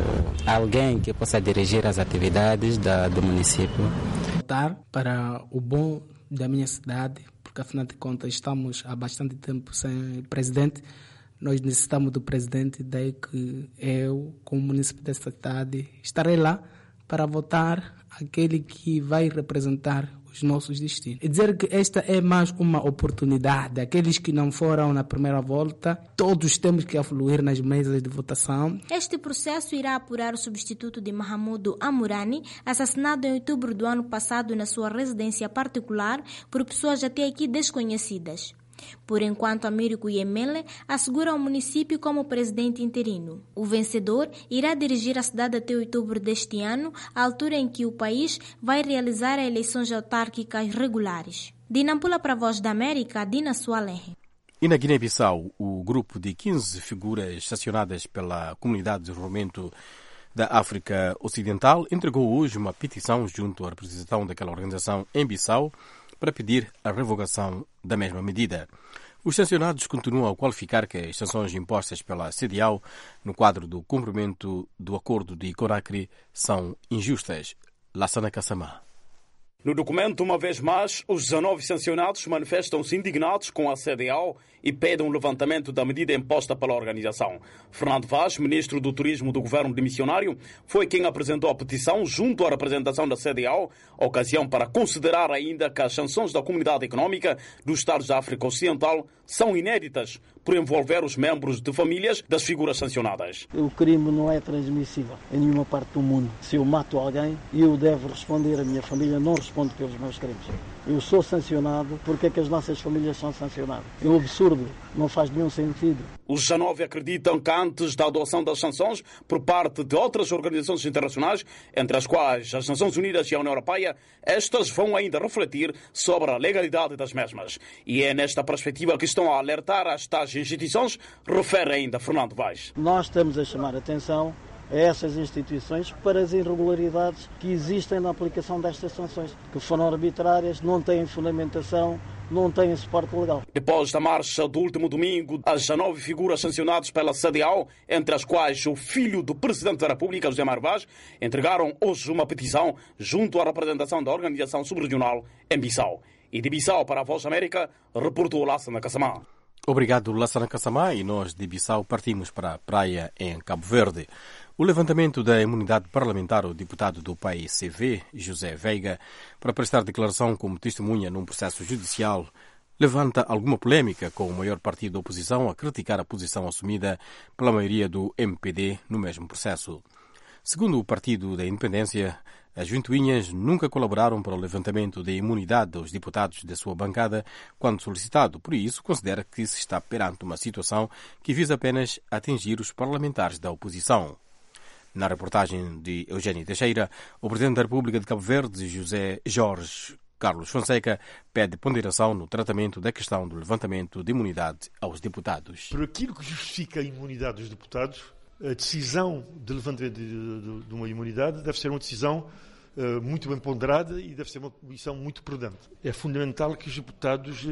alguém que possa dirigir as atividades do município. Votar para o bom da minha cidade, porque afinal de contas estamos há bastante tempo sem presidente. Nós necessitamos do presidente, daí que eu, como município desta cidade, estarei lá para votar aquele que vai representar os nossos destinos. E dizer que esta é mais uma oportunidade. Aqueles que não foram na primeira volta, todos temos que afluir nas mesas de votação. Este processo irá apurar o substituto de Mahamudu Amurani, assassinado em outubro do ano passado na sua residência particular por pessoas até aqui desconhecidas. Por enquanto, Amírico Yemele assegura ao município como presidente interino. O vencedor irá dirigir a cidade até outubro deste ano, à altura em que o país vai realizar as eleições autárquicas regulares. De Nampula para a Voz da América, Dina Sualenhe. E na Guiné-Bissau, o grupo de 15 figuras sancionadas pela Comunidade de Desenvolvimento da África Ocidental entregou hoje uma petição junto à representação daquela organização em Bissau para pedir a revogação da mesma medida. Os sancionados continuam a qualificar que as sanções impostas pela CEDEAO no quadro do cumprimento do acordo de Conakry são injustas. Lassana Kassamá. No documento, uma vez mais, os 19 sancionados manifestam-se indignados com a CEDEAO e pedem um levantamento da medida imposta pela organização. Fernando Vaz, ministro do Turismo do governo demissionário, foi quem apresentou a petição junto à representação da CEDEAO, ocasião para considerar ainda que as sanções da Comunidade Económica dos Estados da África Ocidental são inéditas por envolver os membros de famílias das figuras sancionadas. O crime não é transmissível em nenhuma parte do mundo. Se eu mato alguém, eu devo responder, a minha família não responde pelos meus crimes. Eu sou sancionado, porque é que as nossas famílias são sancionadas? É um absurdo, não faz nenhum sentido. Os 19 acreditam que antes da adoção das sanções por parte de outras organizações internacionais, entre as quais as Nações Unidas e a União Europeia, estas vão ainda refletir sobre a legalidade das mesmas. E é nesta perspectiva que estão a alertar as tais instituições, refere ainda Fernando Vaz. Nós estamos a chamar a atenção a essas instituições para as irregularidades que existem na aplicação destas sanções, que foram arbitrárias, não têm fundamentação, não têm suporte legal. Depois da marcha do último domingo, as 19 figuras sancionadas pela CEDEAO, entre as quais o filho do Presidente da República, José Mário Vaz, entregaram hoje uma petição junto à representação da organização subregional em Bissau. E de Bissau para a Voz da América, reportou Lassana Kassamá. Obrigado, Lassana Kassamá, e nós de Bissau partimos para a praia em Cabo Verde. O levantamento da imunidade parlamentar ao deputado do PAICV, José Veiga, para prestar declaração como testemunha num processo judicial, levanta alguma polêmica, com o maior partido da oposição a criticar a posição assumida pela maioria do MPD no mesmo processo. Segundo o Partido da Independência, as ventoinhas nunca colaboraram para o levantamento da imunidade aos deputados da sua bancada quando solicitado. Por isso, considera que se está perante uma situação que visa apenas atingir os parlamentares da oposição. Na reportagem de Eugênio Teixeira, o Presidente da República de Cabo Verde, José Jorge Carlos Fonseca, pede ponderação no tratamento da questão do levantamento de imunidade aos deputados. Por aquilo que justifica a imunidade dos deputados, a decisão de levantamento de uma imunidade deve ser uma decisão muito bem ponderada e deve ser uma decisão muito prudente. É fundamental que os deputados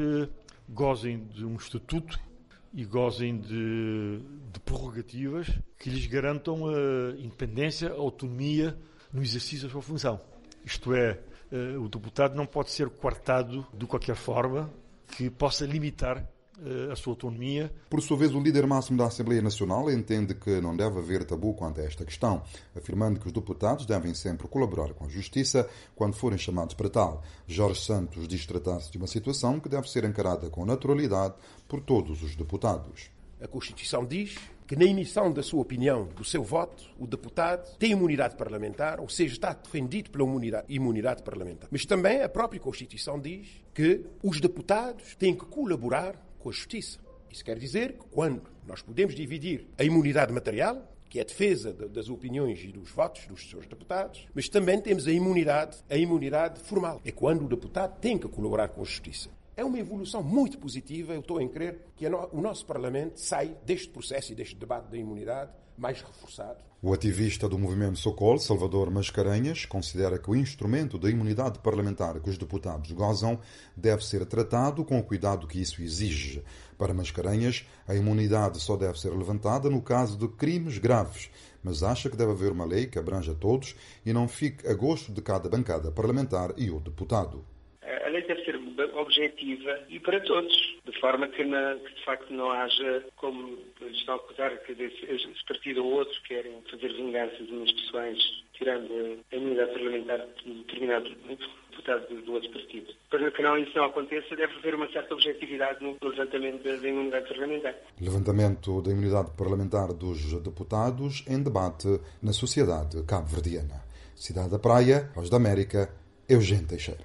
gozem de um estatuto e gozem de prerrogativas que lhes garantam a independência, a autonomia no exercício da sua função. Isto é, o deputado não pode ser coartado de qualquer forma que possa limitar a sua autonomia. Por sua vez, o líder máximo da Assembleia Nacional entende que não deve haver tabu quanto a esta questão, afirmando que os deputados devem sempre colaborar com a Justiça quando forem chamados para tal. Jorge Santos diz tratar-se de uma situação que deve ser encarada com naturalidade por todos os deputados. A Constituição diz que na emissão da sua opinião, do seu voto, o deputado tem imunidade parlamentar, ou seja, está defendido pela imunidade parlamentar. Mas também a própria Constituição diz que os deputados têm que colaborar com a Justiça. Isso quer dizer que quando nós podemos dividir a imunidade material, que é a defesa das opiniões e dos votos dos seus deputados, mas também temos a imunidade formal. É quando o deputado tem que colaborar com a Justiça. É uma evolução muito positiva, eu estou a crer que o nosso Parlamento sai deste processo e deste debate da imunidade mais reforçado. O ativista do movimento Socol, Salvador Mascarenhas, considera que o instrumento da imunidade parlamentar que os deputados gozam deve ser tratado com o cuidado que isso exige. Para Mascarenhas, a imunidade só deve ser levantada no caso de crimes graves, mas acha que deve haver uma lei que abranja todos e não fique a gosto de cada bancada parlamentar e o deputado. A lei deve ser objetiva e para todos, de forma que de facto não haja, como estão a acusar, que esse partido ou outro querem fazer vinganças nas pessoas, tirando a imunidade parlamentar de determinado deputado do outro partido. Para que isso não aconteça, deve haver uma certa objetividade no levantamento da imunidade parlamentar. Levantamento da imunidade parlamentar dos deputados em debate na sociedade cabo-verdiana. Cidade da Praia, Voz da América, Eugênio Teixeira.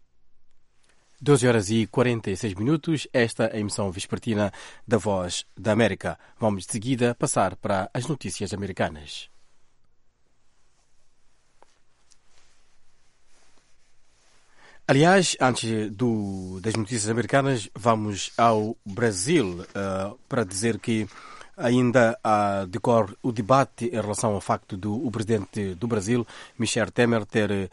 12h46, esta é a emissão vespertina da Voz da América. Vamos de seguida passar para as notícias americanas. Aliás, antes das notícias americanas, vamos ao Brasil para dizer que ainda decorre o debate em relação ao facto do presidente do Brasil, Michel Temer, ter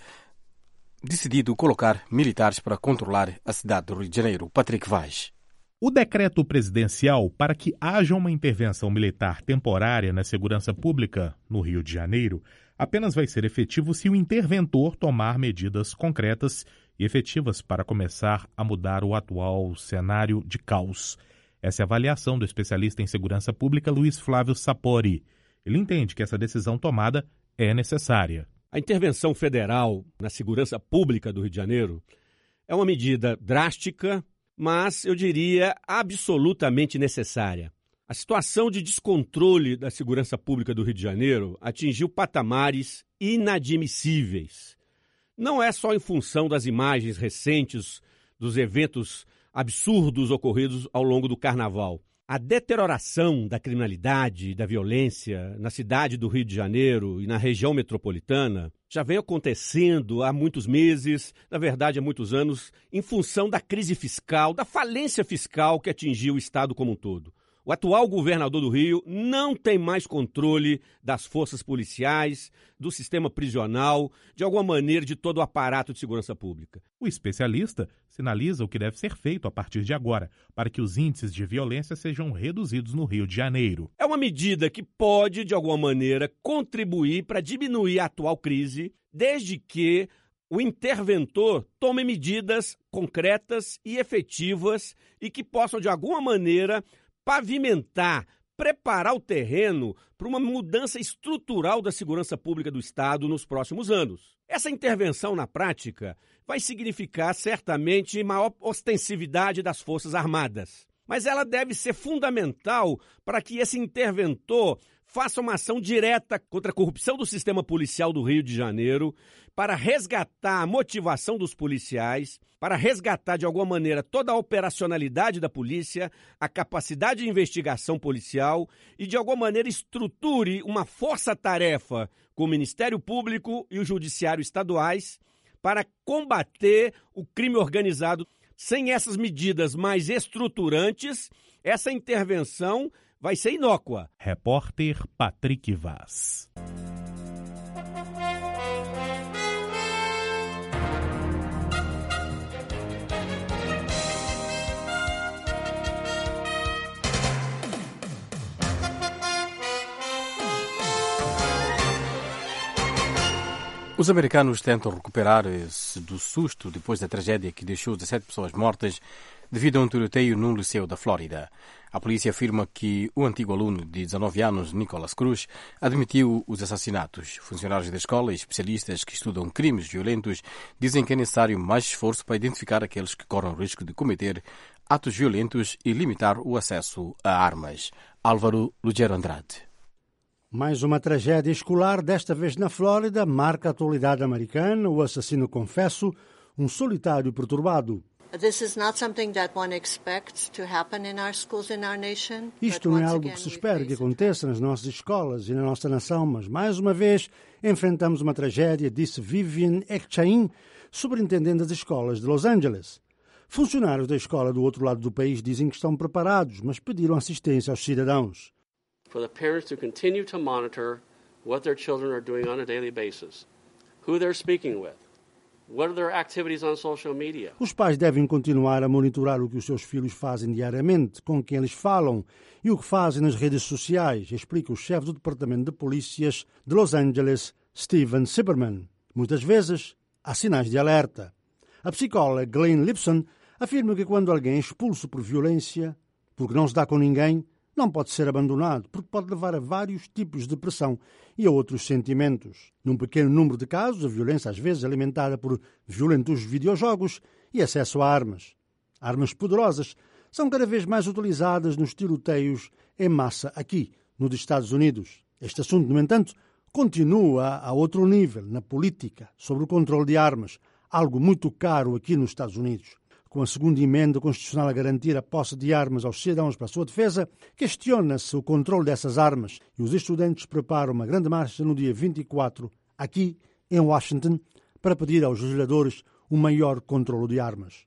decidido colocar militares para controlar a cidade do Rio de Janeiro. Patrick Vaz. O decreto presidencial para que haja uma intervenção militar temporária na segurança pública no Rio de Janeiro apenas vai ser efetivo se o interventor tomar medidas concretas e efetivas para começar a mudar o atual cenário de caos. Essa é a avaliação do especialista em segurança pública Luiz Flávio Sapori. Ele entende que essa decisão tomada é necessária. A intervenção federal na segurança pública do Rio de Janeiro é uma medida drástica, mas eu diria absolutamente necessária. A situação de descontrole da segurança pública do Rio de Janeiro atingiu patamares inadmissíveis. Não é só em função das imagens recentes dos eventos absurdos ocorridos ao longo do Carnaval. A deterioração da criminalidade e da violência na cidade do Rio de Janeiro e na região metropolitana já vem acontecendo há muitos meses, na verdade há muitos anos, em função da crise fiscal, da falência fiscal que atingiu o Estado como um todo. O atual governador do Rio não tem mais controle das forças policiais, do sistema prisional, de alguma maneira de todo o aparato de segurança pública. O especialista sinaliza o que deve ser feito a partir de agora para que os índices de violência sejam reduzidos no Rio de Janeiro. É uma medida que pode, de alguma maneira, contribuir para diminuir a atual crise, desde que o interventor tome medidas concretas e efetivas e que possam, de alguma maneira, pavimentar, preparar o terreno para uma mudança estrutural da segurança pública do Estado nos próximos anos. Essa intervenção, na prática, vai significar certamente maior ostensividade das Forças Armadas. Mas ela deve ser fundamental para que esse interventor faça uma ação direta contra a corrupção do sistema policial do Rio de Janeiro, para resgatar a motivação dos policiais, para resgatar de alguma maneira toda a operacionalidade da polícia, a capacidade de investigação policial e de alguma maneira estruture uma força-tarefa com o Ministério Público e o Judiciário estaduais para combater o crime organizado. Sem essas medidas mais estruturantes, essa intervenção vai ser inócua. Repórter Patrick Vaz. Os americanos tentam recuperar-se do susto depois da tragédia que deixou 17 pessoas mortas devido a um tiroteio num liceu da Flórida. A polícia afirma que o antigo aluno de 19 anos, Nicholas Cruz, admitiu os assassinatos. Funcionários da escola e especialistas que estudam crimes violentos dizem que é necessário mais esforço para identificar aqueles que correm o risco de cometer atos violentos e limitar o acesso a armas. Álvaro Lugero Andrade. Mais uma tragédia escolar, desta vez na Flórida, marca a atualidade americana. O assassino confesso, um solitário perturbado. Isto não é algo que se espera que aconteça nas nossas escolas e na nossa nação, mas mais uma vez enfrentamos uma tragédia, disse Vivian Ekchain, superintendente das escolas de Los Angeles. Funcionários da escola do outro lado do país dizem que estão preparados, mas pediram assistência aos cidadãos. For the parents to continue to monitor what their children are doing on a daily basis, who they're speaking with, what are their activities on social media. Os pais devem continuar a monitorar o que os seus filhos fazem diariamente, com quem eles falam e o que fazem nas redes sociais, explica o chefe do Departamento de Polícias de Los Angeles, Steven Zimmerman. Muitas vezes, há sinais de alerta. A psicóloga Glenn Lipson afirma que quando alguém é expulso por violência, porque não se dá com ninguém, não pode ser abandonado, porque pode levar a vários tipos de depressão e a outros sentimentos. Num pequeno número de casos, a violência às vezes é alimentada por violentos videojogos e acesso a armas. Armas poderosas são cada vez mais utilizadas nos tiroteios em massa aqui, nos Estados Unidos. Este assunto, no entanto, continua a outro nível na política sobre o controle de armas, algo muito caro aqui nos Estados Unidos. Com a segunda emenda constitucional a garantir a posse de armas aos cidadãos para a sua defesa, questiona-se o controle dessas armas e os estudantes preparam uma grande marcha no dia 24, aqui em Washington, para pedir aos legisladores um maior controle de armas.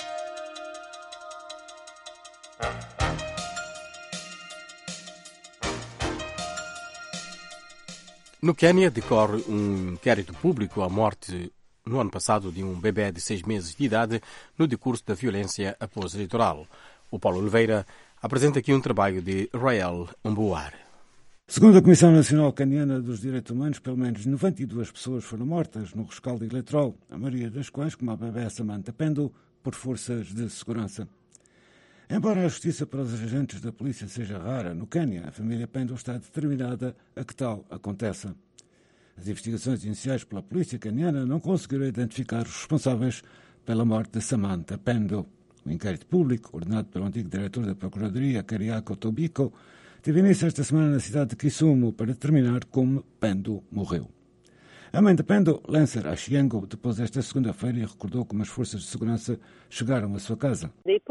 No Quênia decorre um inquérito público à morte no ano passado de um bebê de 6 meses de idade no decurso da violência pós-eleitoral. O Paulo Oliveira apresenta aqui um trabalho de Rael Mbuar. Segundo a Comissão Nacional Caniana dos Direitos Humanos, pelo menos 92 pessoas foram mortas no rescaldo eleitoral, a maioria das quais, como a bebé Samantha Pendo, por forças de segurança. Embora a justiça para os agentes da polícia seja rara, no Quênia, a família Pendo está determinada a que tal aconteça. As investigações iniciais pela polícia caniana não conseguiram identificar os responsáveis pela morte de Samantha Pendo. O inquérito público, ordenado pelo antigo diretor da Procuradoria, Keriako Tobiko, teve início esta semana na cidade de Kisumu para determinar como Pendo morreu. A mãe de Pendo, Lancer Ashiengo, depois desta segunda-feira, recordou como as forças de segurança chegaram à sua casa.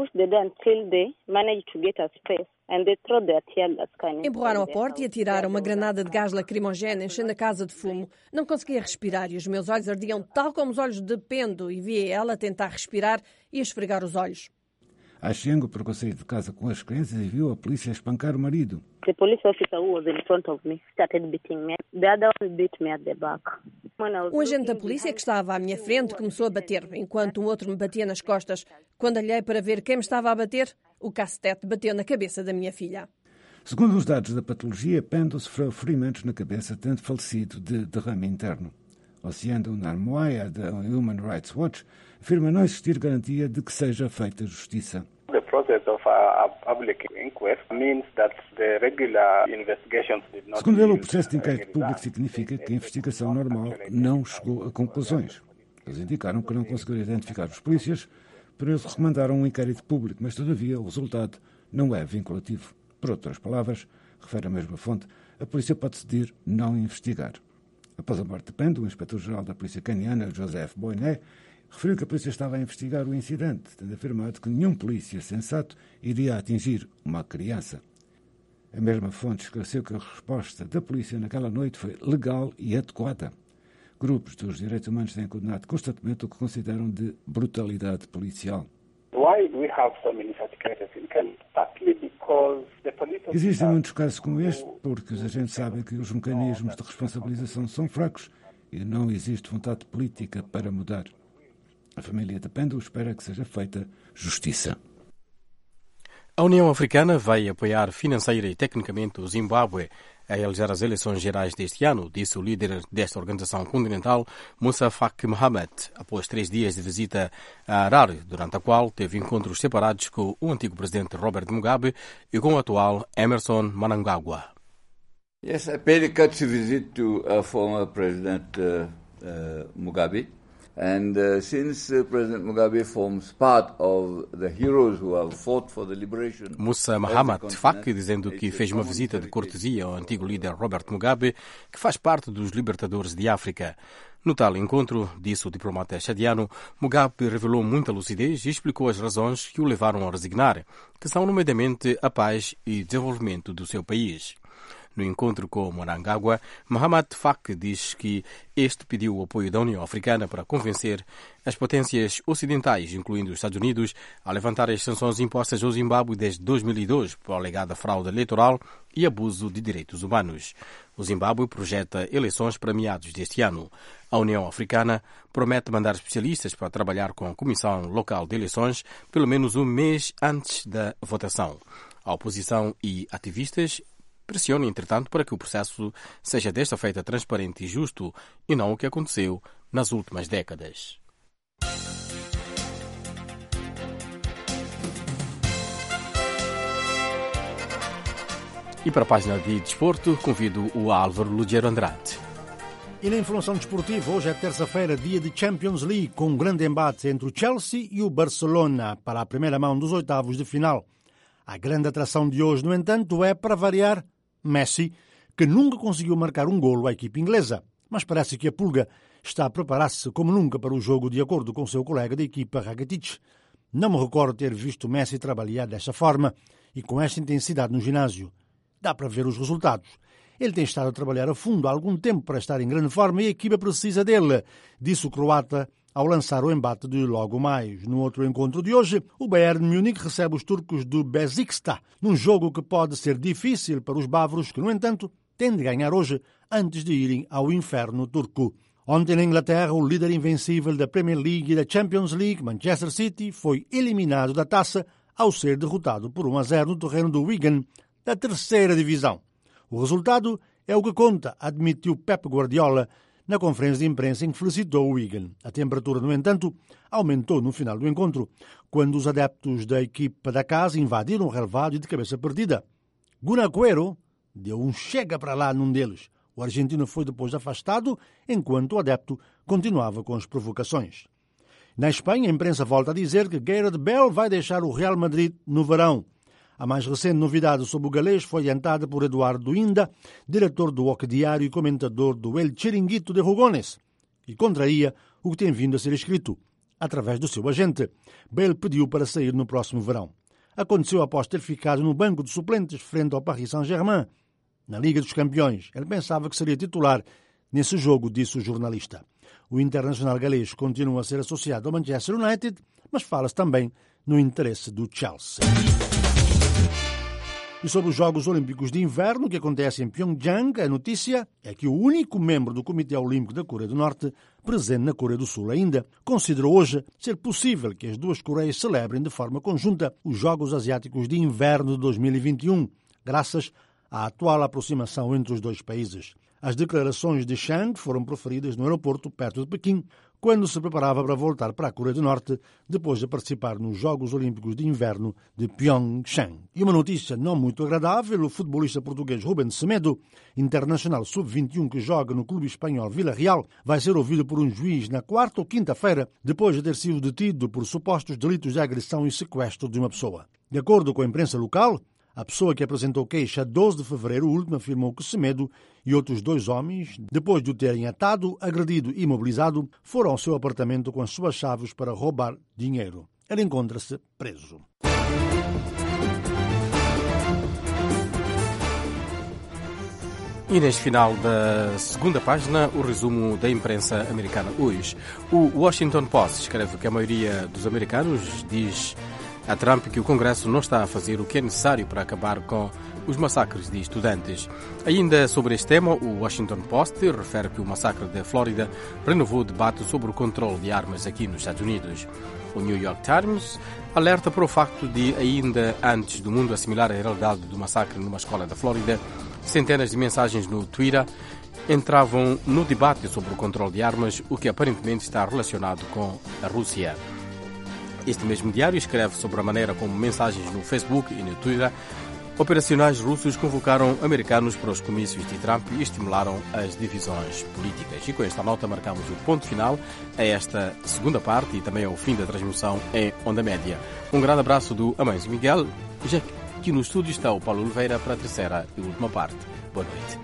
Empurraram a porta e atiraram uma granada de gás lacrimogéneo, enchendo a casa de fumo. Não conseguia respirar e os meus olhos ardiam tal como os olhos de Pendo e via ela tentar respirar e esfregar os olhos. Ashiengo procurou sair de casa com as crianças e viu a polícia espancar o marido. Um agente da polícia que estava à minha frente começou a bater, enquanto um outro me batia nas costas. Quando olhei para ver quem me estava a bater, o cacetete bateu na cabeça da minha filha. Segundo os dados da patologia, Pendo sofreu ferimentos na cabeça, tendo falecido de derrame interno. Oceano Narmoaya, da Human Rights Watch, afirma não existir garantia de que seja feita justiça. Segundo ele, o processo de inquérito público significa que a investigação normal não chegou a conclusões. Eles indicaram que não conseguiram identificar os polícias, por isso recomendaram um inquérito público, mas todavia o resultado não é vinculativo. Por outras palavras, refere a mesma fonte, a polícia pode decidir não investigar. Após a morte de Pendo, o inspetor-geral da polícia caniana, Joseph Boyné, referiu que a polícia estava a investigar o incidente, tendo afirmado que nenhum polícia sensato iria atingir uma criança. A mesma fonte esclareceu que a resposta da polícia naquela noite foi legal e adequada. Grupos dos direitos humanos têm condenado constantemente o que consideram de brutalidade policial. Existem muitos casos como este porque os agentes sabem que os mecanismos de responsabilização são fracos e não existe vontade política para mudar. A família de Pendo espera que seja feita justiça. A União Africana vai apoiar financeira e tecnicamente o Zimbábue a realizar as eleições gerais deste ano, disse o líder desta organização continental, Moussa Faki Mohamed, após 3 dias de visita a Harare, durante a qual teve encontros separados com o antigo presidente Robert Mugabe e com o atual Emmerson Mnangagwa. Yes, I paid a courtesy visit to former President Mugabe. And since President Mugabe forms part of the heroes who have fought for the liberation, Musa Mahamat Faki, dizendo que fez uma visita de cortesia ao antigo líder Robert Mugabe, que faz parte dos libertadores de África. No tal encontro, disse o diplomata chadiano, Mugabe revelou muita lucidez e explicou as razões que o levaram a resignar, que são nomeadamente a paz e desenvolvimento do seu país. No encontro com Mnangagwa, Mahamat Faki diz que este pediu o apoio da União Africana para convencer as potências ocidentais, incluindo os Estados Unidos, a levantar as sanções impostas ao Zimbábue desde 2002 por alegada fraude eleitoral e abuso de direitos humanos. O Zimbábue projeta eleições para meados deste ano. A União Africana promete mandar especialistas para trabalhar com a Comissão Local de Eleições pelo menos um mês antes da votação. A oposição e ativistas pressionam, entretanto, para que o processo seja desta feita transparente e justo e não o que aconteceu nas últimas décadas. E para a página de desporto, convido o Álvaro Lugero Andrade. E na informação desportiva, hoje é terça-feira, dia de Champions League, com um grande embate entre o Chelsea e o Barcelona para a primeira mão dos oitavos de final. A grande atração de hoje, no entanto, é, para variar, Messi, que nunca conseguiu marcar um golo à equipe inglesa. Mas parece que a Pulga está a preparar-se como nunca para o jogo, de acordo com seu colega de equipa, Rakitic. Não me recordo ter visto Messi trabalhar desta forma e com esta intensidade no ginásio. Dá para ver os resultados. Ele tem estado a trabalhar a fundo há algum tempo para estar em grande forma e a equipa precisa dele, disse o croata ao lançar o embate de logo mais. No outro encontro de hoje, o Bayern de Munique recebe os turcos do Beşiktaş, num jogo que pode ser difícil para os bávaros, que, no entanto, têm de ganhar hoje antes de irem ao inferno turco. Ontem, na Inglaterra, o líder invencível da Premier League e da Champions League, Manchester City, foi eliminado da taça ao ser derrotado por 1-0 no terreno do Wigan, da terceira divisão. O resultado é o que conta, admitiu Pep Guardiola na conferência de imprensa em que felicitou o Wigan. A temperatura, no entanto, aumentou no final do encontro, quando os adeptos da equipa da casa invadiram o relvado e de cabeça perdida. Gun Agüero deu um chega para lá num deles. O argentino foi depois afastado, enquanto o adepto continuava com as provocações. Na Espanha, a imprensa volta a dizer que Gareth Bale vai deixar o Real Madrid no verão. A mais recente novidade sobre o galês foi adiantada por Eduardo Inda, diretor do OK Diário e comentador do El Chiringuito de Jugones, e contraria o que tem vindo a ser escrito. Através do seu agente, Bale pediu para sair no próximo verão. Aconteceu após ter ficado no banco de suplentes frente ao Paris Saint-Germain. Na Liga dos Campeões, ele pensava que seria titular nesse jogo, disse o jornalista. O internacional galês continua a ser associado ao Manchester United, mas fala-se também no interesse do Chelsea. E sobre os Jogos Olímpicos de Inverno que acontecem em Pyeongchang, a notícia é que o único membro do Comitê Olímpico da Coreia do Norte, presente na Coreia do Sul ainda, considerou hoje ser possível que as duas Coreias celebrem de forma conjunta os Jogos Asiáticos de Inverno de 2021, graças à atual aproximação entre os dois países. As declarações de Chang foram proferidas no aeroporto perto de Pequim, quando se preparava para voltar para a Coreia do Norte, depois de participar nos Jogos Olímpicos de Inverno de Pyeongchang. E uma notícia não muito agradável, o futebolista português Rubén Semedo, internacional sub-21 que joga no clube espanhol Vila Real, vai ser ouvido por um juiz na quarta ou quinta-feira, depois de ter sido detido por supostos delitos de agressão e sequestro de uma pessoa. De acordo com a imprensa local, a pessoa que apresentou queixa 12 de fevereiro último afirmou que Semedo e outros 2 homens, depois de o terem atado, agredido e imobilizado, foram ao seu apartamento com as suas chaves para roubar dinheiro. Ele encontra-se preso. E neste final da segunda página, o resumo da imprensa americana hoje. O Washington Post escreve que a maioria dos americanos diz a Trump que o Congresso não está a fazer o que é necessário para acabar com os massacres de estudantes. Ainda sobre este tema, o Washington Post refere que o massacre da Flórida renovou o debate sobre o controle de armas aqui nos Estados Unidos. O New York Times alerta para o facto de, ainda antes do mundo assimilar a realidade do massacre numa escola da Flórida, centenas de mensagens no Twitter entravam no debate sobre o controle de armas, o que aparentemente está relacionado com a Rússia. Este mesmo diário escreve sobre a maneira como mensagens no Facebook e no Twitter Operacionais russos convocaram americanos para os comícios de Trump e estimularam as divisões políticas. E com esta nota marcamos o ponto final a esta segunda parte e também ao fim da transmissão em Onda Média. Um grande abraço do Amâncio Miguel. Já aqui no estúdio está o Paulo Oliveira para a terceira e última parte. Boa noite.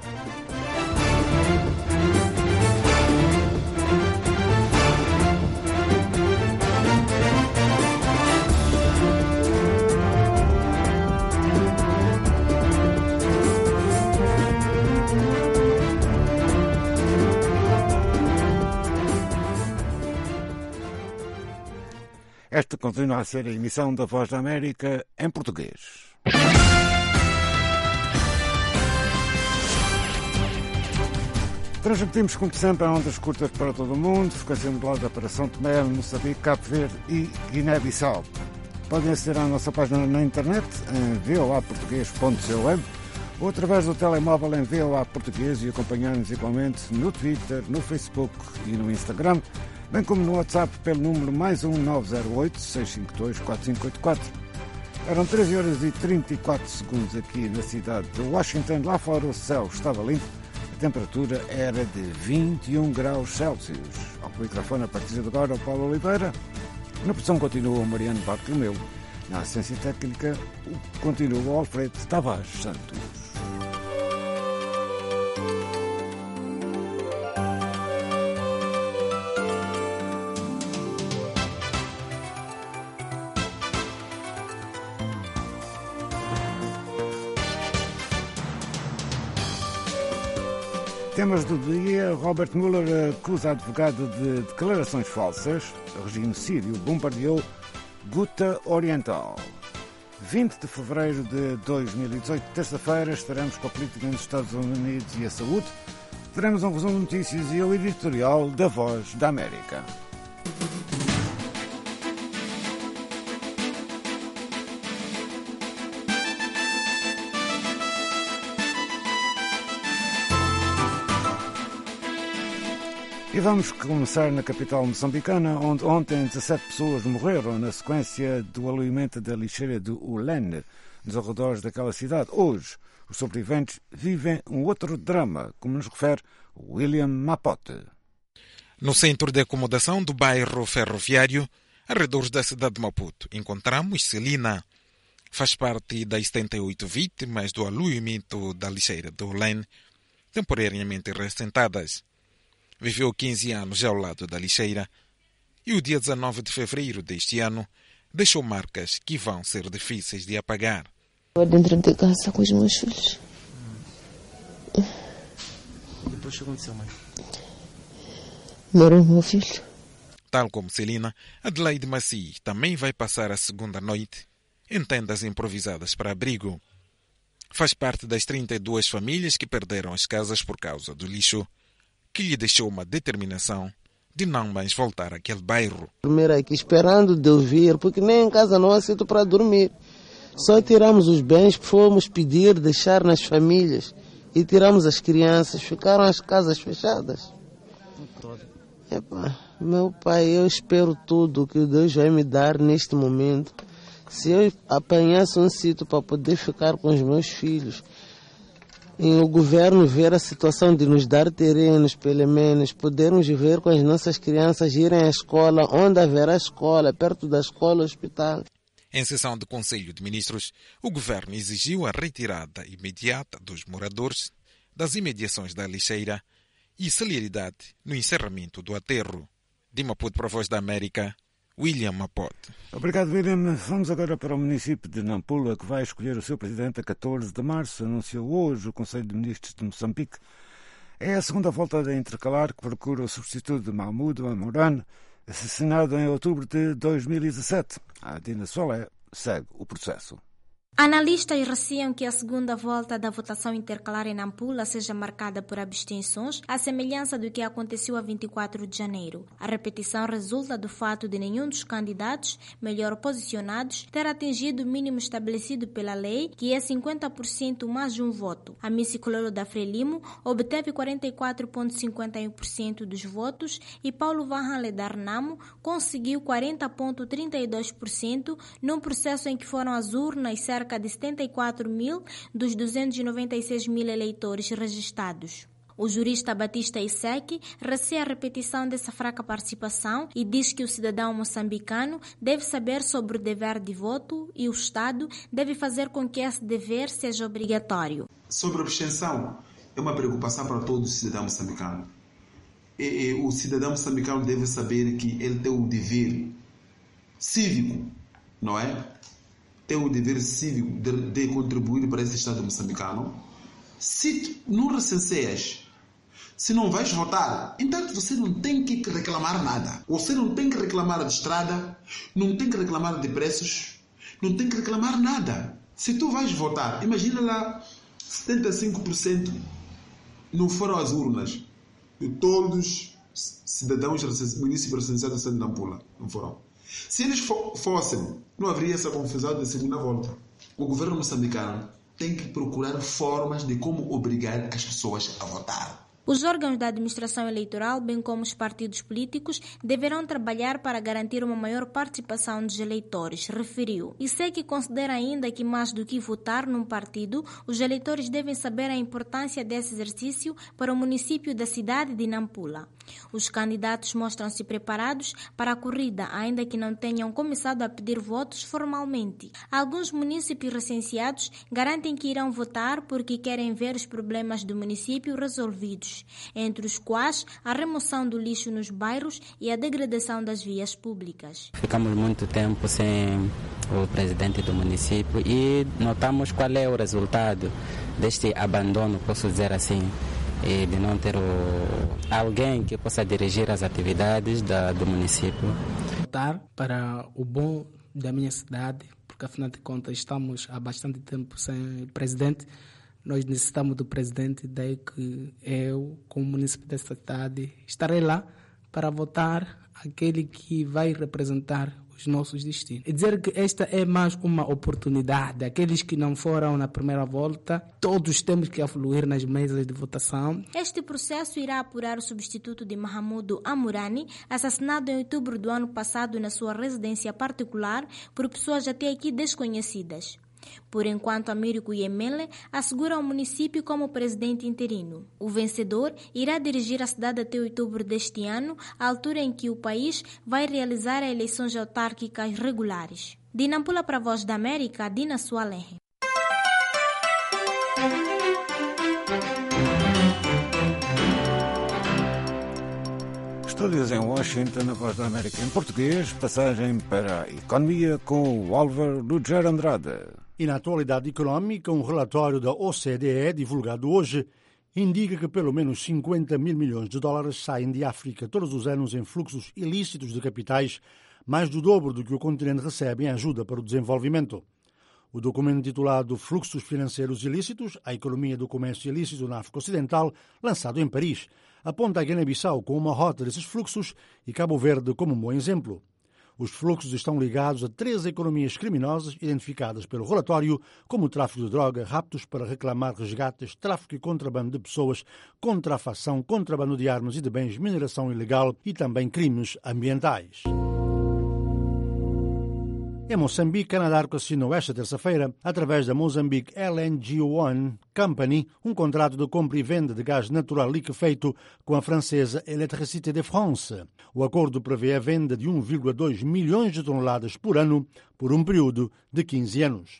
Esta continua a ser a emissão da Voz da América em português. Transmitimos, como sempre, a ondas curtas para todo o mundo, frequência modulada para São Tomé, Moçambique, Cabo Verde e Guiné-Bissau. Podem aceder à nossa página na internet em voaportugues.com ou através do telemóvel em VOA Português e acompanhar-nos igualmente no Twitter, no Facebook e no Instagram, bem como no WhatsApp pelo número +1 908 652 4584. Eram 13 horas e 34 segundos aqui na cidade de Washington. Lá fora o céu estava limpo, a temperatura era de 21 graus Celsius. Ao microfone, a partir de agora, o Paulo Oliveira. Na produção continua o Mariano Bartolomeu. Na assistência técnica continua o Alfredo Tavares Santos. Temas do dia: Robert Mueller acusa advogado de declarações falsas. O regime sírio bombardeou Ghouta Oriental. 20 de fevereiro de 2018, terça-feira, estaremos com a política nos Estados Unidos e a saúde. Teremos um resumo de notícias e o editorial da Voz da América. E vamos começar na capital moçambicana, onde ontem 17 pessoas morreram na sequência do aluimento da lixeira de Ulene, nos arredores daquela cidade. Hoje, os sobreviventes vivem um outro drama, como nos refere William Mapote. No centro de acomodação do bairro Ferroviário, arredores da cidade de Maputo, encontramos Celina. Faz parte das 78 vítimas do aluimento da lixeira de Ulene, temporariamente reassentadas. Viveu 15 anos ao lado da lixeira e o dia 19 de fevereiro deste ano deixou marcas que vão ser difíceis de apagar. Dentro de casa com os meus filhos. Depois o que aconteceu, mãe? Morreu meu filho. Tal como Celina, Adelaide Maci também vai passar a segunda noite em tendas improvisadas para abrigo. Faz parte das 32 famílias que perderam as casas por causa do lixo, que lhe deixou uma determinação de não mais voltar àquele bairro. Dormir aqui esperando Deus vir, porque nem em casa não há sítio para dormir. Só tiramos os bens que fomos pedir, deixar nas famílias. E tiramos as crianças, ficaram as casas fechadas. Epa, meu pai, eu espero tudo que Deus vai me dar neste momento. Se eu apanhasse um sítio para poder ficar com os meus filhos, e o governo ver a situação de nos dar terrenos, pelo menos, podermos viver com as nossas crianças, irem à escola, onde haverá escola, perto da escola, hospital. Em sessão de Conselho de Ministros, o governo exigiu a retirada imediata dos moradores das imediações da lixeira e celeridade no encerramento do aterro. De Maputo para a Voz da América, William Mapote. Obrigado, William. Vamos agora para o município de Nampula, que vai escolher o seu presidente a 14 de março. Anunciou hoje o Conselho de Ministros de Moçambique. É a segunda volta da intercalar que procura o substituto de Mahmoud Mourane, assassinado em outubro de 2017. A Dina Solé segue o processo. Analistas receam que a segunda volta da votação intercalar em Nampula seja marcada por abstenções, à semelhança do que aconteceu a 24 de janeiro. A repetição resulta do fato de nenhum dos candidatos melhor posicionados ter atingido o mínimo estabelecido pela lei, que é 50% mais de um voto. A Missi Cololo da Frelimo obteve 44,51% dos votos e Paulo Vanhanle da Renamo conseguiu 40,32% num processo em que foram às urnas cerca cerca de 74 mil dos 296 mil eleitores registados. O jurista Batista Iseki receia a repetição dessa fraca participação e diz que o cidadão moçambicano deve saber sobre o dever de voto e o Estado deve fazer com que esse dever seja obrigatório. Sobre a abstenção, é uma preocupação para todo cidadão moçambicano. E o cidadão moçambicano deve saber que ele tem o dever cívico, não é? Tem o dever cívico de contribuir para esse Estado moçambicano. Se não recenseas, se não vais votar, então você não tem que reclamar nada. Você não tem que reclamar de estrada, não tem que reclamar de preços, não tem que reclamar nada. Se tu vais votar, imagina lá, 75% não foram às urnas de todos os cidadãos municípios recenseados de Nampula. Não foram. Se eles fossem, não haveria essa confusão de segunda volta. O governo moçambicano tem que procurar formas de como obrigar as pessoas a votar. Os órgãos da administração eleitoral, bem como os partidos políticos, deverão trabalhar para garantir uma maior participação dos eleitores, referiu. E sei que considera ainda que, mais do que votar num partido, os eleitores devem saber a importância desse exercício para o município da cidade de Nampula. Os candidatos mostram-se preparados para a corrida, ainda que não tenham começado a pedir votos formalmente. Alguns municípios recenseados garantem que irão votar porque querem ver os problemas do município resolvidos, entre os quais a remoção do lixo nos bairros e a degradação das vias públicas. Ficamos muito tempo sem o presidente do município e notamos qual é o resultado deste abandono, posso dizer assim, de não ter alguém que possa dirigir as atividades do município. Votar para o bom da minha cidade, porque afinal de contas estamos há bastante tempo sem presidente. Nós necessitamos do presidente, daí que eu, como município desta cidade, estarei lá para votar aquele que vai representar os nossos destinos. E dizer que esta é mais uma oportunidade. Aqueles que não foram na primeira volta, todos temos que afluir nas mesas de votação. Este processo irá apurar o substituto de Mahamudu Amurani, assassinado em outubro do ano passado na sua residência particular por pessoas até aqui desconhecidas. Por enquanto, Américo Yemele assegura o município como presidente interino. O vencedor irá dirigir a cidade até outubro deste ano, a altura em que o país vai realizar eleições autárquicas regulares. De Nampula para a Voz da América, Dina Sualenhe. Estúdios em Washington, na Voz da América em português, passagem para a economia com o Álvaro Lugero Andrade. E na atualidade económica, um relatório da OCDE, divulgado hoje, indica que pelo menos 50 mil milhões de dólares saem de África todos os anos em fluxos ilícitos de capitais, mais do dobro do que o continente recebe em ajuda para o desenvolvimento. O documento titulado Fluxos Financeiros Ilícitos, a economia do comércio ilícito na África Ocidental, lançado em Paris, aponta a Guiné-Bissau como uma rota desses fluxos e Cabo Verde como um bom exemplo. Os fluxos estão ligados a 3 economias criminosas identificadas pelo relatório, como tráfico de droga, raptos para reclamar resgates, tráfico e contrabando de pessoas, contrafação, contrabando de armas e de bens, mineração ilegal e também crimes ambientais. Em Moçambique, Anadarko assinou esta terça-feira, através da Mozambique LNG One Company, um contrato de compra e venda de gás natural liquefeito com a francesa Électricité de France. O acordo prevê a venda de 1,2 milhões de toneladas por ano por um período de 15 anos.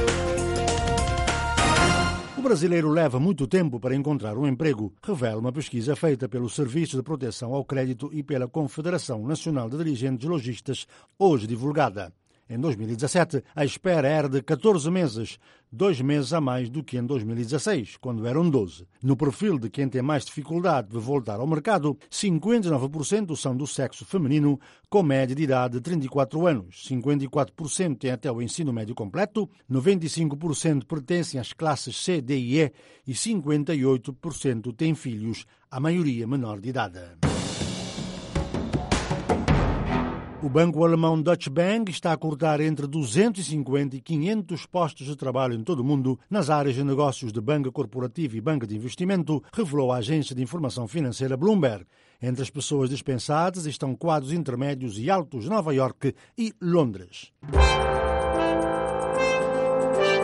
O brasileiro leva muito tempo para encontrar um emprego, revela uma pesquisa feita pelo Serviço de Proteção ao Crédito e pela Confederação Nacional de Dirigentes Logistas, hoje divulgada. Em 2017, a espera era de 14 meses, 2 meses a mais do que em 2016, quando eram 12. No perfil de quem tem mais dificuldade de voltar ao mercado, 59% são do sexo feminino, com média de idade de 34 anos, 54% têm até o ensino médio completo, 95% pertencem às classes C, D e E e 58% têm filhos, a maioria menor de idade. O banco alemão Deutsche Bank está a cortar entre 250 e 500 postos de trabalho em todo o mundo nas áreas de negócios de banca corporativa e banca de investimento, revelou a agência de informação financeira Bloomberg. Entre as pessoas dispensadas estão quadros intermédios e altos de Nova Iorque e Londres.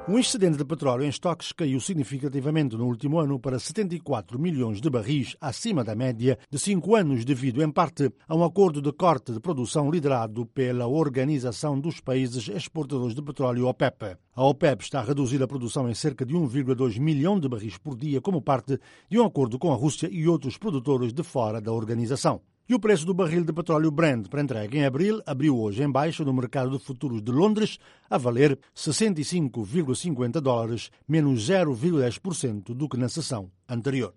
O excedente de petróleo em estoques caiu significativamente no último ano para 74 milhões de barris, acima da média de 5 anos, devido, em parte, a um acordo de corte de produção liderado pela Organização dos Países Exportadores de Petróleo, OPEP. A OPEP está a reduzir a produção em cerca de 1,2 milhão de barris por dia como parte de um acordo com a Rússia e outros produtores de fora da organização. E o preço do barril de petróleo Brent para entrega em abril abriu hoje em baixa no mercado de futuros de Londres, a valer $65,50, menos 0,10% do que na sessão anterior.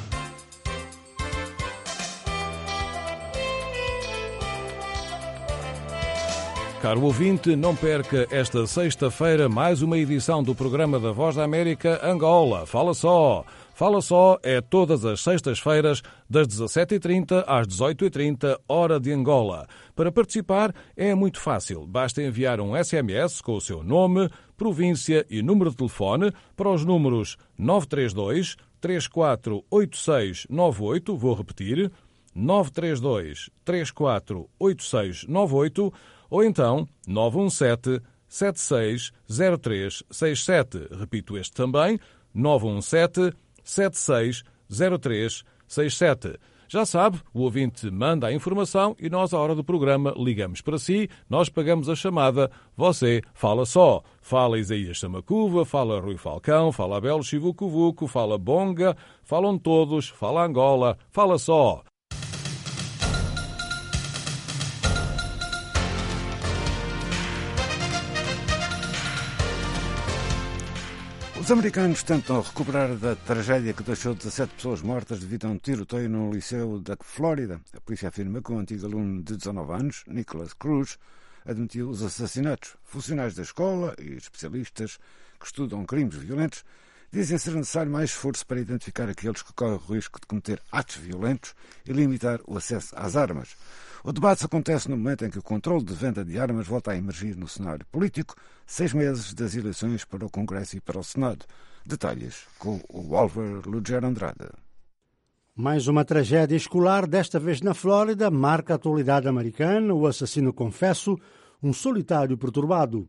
Caro ouvinte, não perca esta sexta-feira mais uma edição do programa da Voz da América Angola. Fala só! Fala só é todas as sextas-feiras, das 17h30 às 18h30, hora de Angola. Para participar é muito fácil. Basta enviar um SMS com o seu nome, província e número de telefone para os números 932 348698, vou repetir, 932 348698, ou então 917 760367. Repito este também, 917 760367. Já sabe, o ouvinte manda a informação e nós, à hora do programa, ligamos para si, nós pagamos a chamada, você fala só. Fala Isaías Samacuva, fala Rui Falcão, fala Abel Chivucuvuco, fala Bonga, falam todos, fala Angola, fala só. Os americanos tentam recuperar da tragédia que deixou 17 pessoas mortas devido a um tiroteio num liceu da Flórida. A polícia afirma que o antigo aluno de 19 anos, Nicholas Cruz, admitiu os assassinatos. Funcionários da escola e especialistas que estudam crimes violentos dizem ser necessário mais esforço para identificar aqueles que correm o risco de cometer atos violentos e limitar o acesso às armas. O debate acontece no momento em que o controle de venda de armas volta a emergir no cenário político, 6 meses das eleições para o Congresso e para o Senado. Detalhes com o Álvaro Lugero Andrade. Mais uma tragédia escolar, desta vez na Flórida, marca a atualidade americana. O assassino confesso, um solitário perturbado.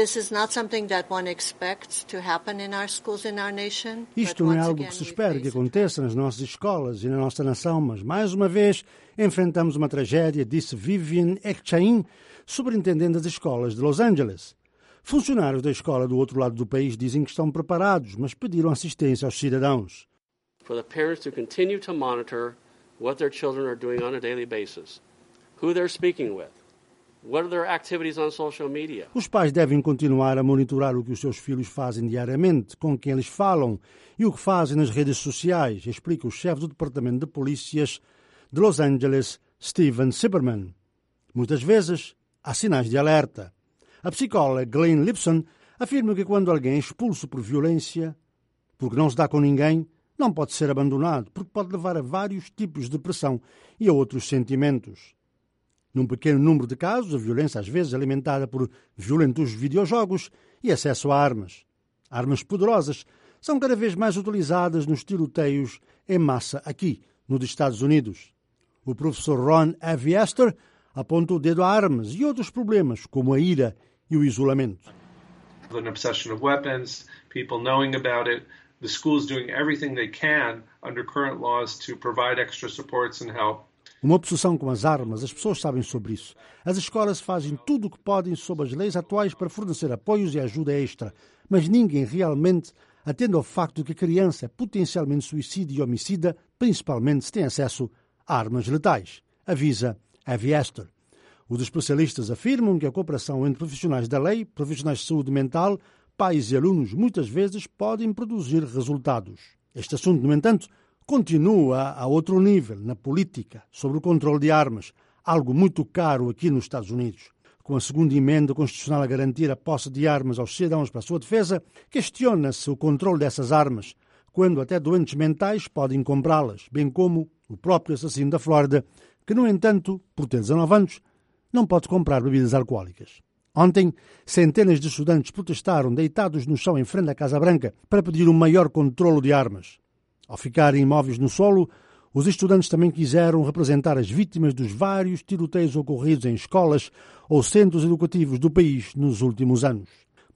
Isto não é algo que se espera que aconteça nas nossas escolas e na nossa nação, mas mais uma vez enfrentamos uma tragédia, disse Vivian Ekchain, superintendente das escolas de Los Angeles. Funcionários da escola do outro lado do país dizem que estão preparados, mas pediram assistência aos cidadãos. For the parents to continue to monitor what their children are doing on a daily basis, who they're speaking with, what are their activities on social media. Os pais devem continuar a monitorar o que os seus filhos fazem diariamente, com quem eles falam e o que fazem nas redes sociais, explica o chefe do Departamento de Polícias de Los Angeles, Steven Zimmerman. Muitas vezes há sinais de alerta. A psicóloga Glenn Lipson afirma que quando alguém é expulso por violência, porque não se dá com ninguém, não pode ser abandonado, porque pode levar a vários tipos de depressão e a outros sentimentos. Num pequeno número de casos, a violência às vezes é alimentada por violentos videojogos e acesso a armas. Armas poderosas são cada vez mais utilizadas nos tiroteios em massa aqui, nos Estados Unidos. O professor Ron Aviester aponta o dedo a armas e outros problemas, como a ira e o isolamento. An obsession of weapons, people knowing about it, the schools doing everything they can under current laws to provide extra supports and help. Uma obsessão com as armas, as pessoas sabem sobre isso. As escolas fazem tudo o que podem sob as leis atuais para fornecer apoios e ajuda extra, mas ninguém realmente atende ao facto de que a criança é potencialmente suicida e homicida, principalmente se tem acesso a armas letais, avisa Aviester. Os especialistas afirmam que a cooperação entre profissionais da lei, profissionais de saúde mental, pais e alunos muitas vezes podem produzir resultados. Este assunto, no entanto, continua a outro nível, na política, sobre o controle de armas, algo muito caro aqui nos Estados Unidos. Com a segunda emenda constitucional a garantir a posse de armas aos cidadãos para a sua defesa, questiona-se o controle dessas armas, quando até doentes mentais podem comprá-las, bem como o próprio assassino da Flórida, que, no entanto, por ter 19 anos, não pode comprar bebidas alcoólicas. Ontem, centenas de estudantes protestaram deitados no chão em frente à Casa Branca para pedir um maior controlo de armas. Ao ficarem imóveis no solo, os estudantes também quiseram representar as vítimas dos vários tiroteios ocorridos em escolas ou centros educativos do país nos últimos anos.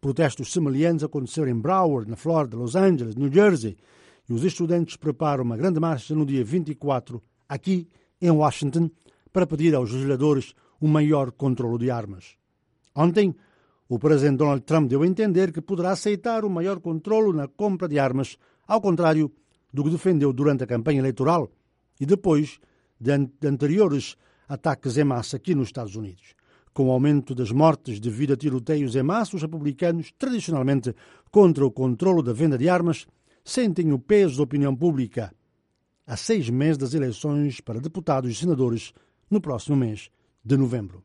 Protestos semelhantes aconteceram em Broward, na Flórida, Los Angeles, New Jersey, e os estudantes preparam uma grande marcha no dia 24, aqui em Washington, para pedir aos legisladores um maior controlo de armas. Ontem, o presidente Donald Trump deu a entender que poderá aceitar um maior controlo na compra de armas, ao contrário do que defendeu durante a campanha eleitoral e depois de anteriores ataques em massa aqui nos Estados Unidos. Com o aumento das mortes devido a tiroteios em massa, os republicanos, tradicionalmente contra o controlo da venda de armas, sentem o peso da opinião pública a 6 meses das eleições para deputados e senadores no próximo mês de novembro.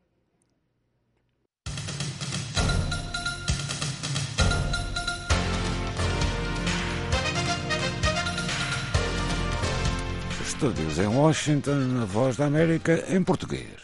Estúdios em Washington, a Voz da América em português.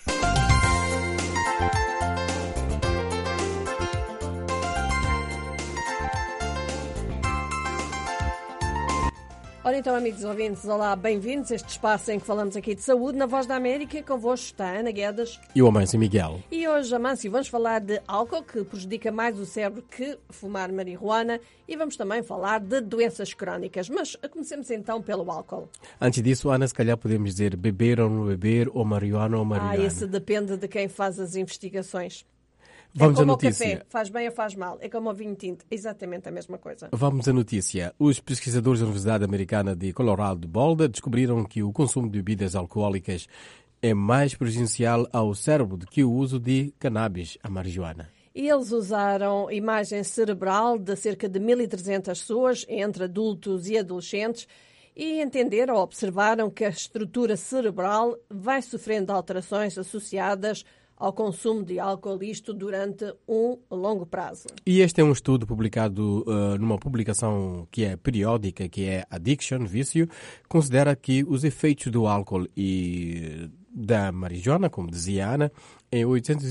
Ora então, amigos ouvintes, olá, bem-vindos a este espaço em que falamos aqui de saúde na Voz da América. Convosco está a Ana Guedes e o Amâncio Miguel. E hoje, Amâncio, vamos falar de álcool, que prejudica mais o cérebro que fumar marihuana, e vamos também falar de doenças crónicas. Mas comecemos então pelo álcool. Antes disso, Ana, se calhar podemos dizer beber ou não beber, ou marihuana ou marihuana. Isso depende de quem faz as investigações. Vamos é como à notícia. O café, faz bem ou faz mal. É como o vinho tinto, exatamente a mesma coisa. Vamos à notícia. Os pesquisadores da Universidade Americana de Colorado Boulder descobriram que o consumo de bebidas alcoólicas é mais prejudicial ao cérebro do que o uso de cannabis, a marihuana. E eles usaram imagem cerebral de cerca de 1.300 pessoas, entre adultos e adolescentes, e entenderam ou observaram que a estrutura cerebral vai sofrendo alterações associadas ao consumo de álcool, isto durante um longo prazo. E este é um estudo publicado numa publicação que é periódica, que é Addiction, Vício, considera que os efeitos do álcool e da marijuana, como dizia a Ana, em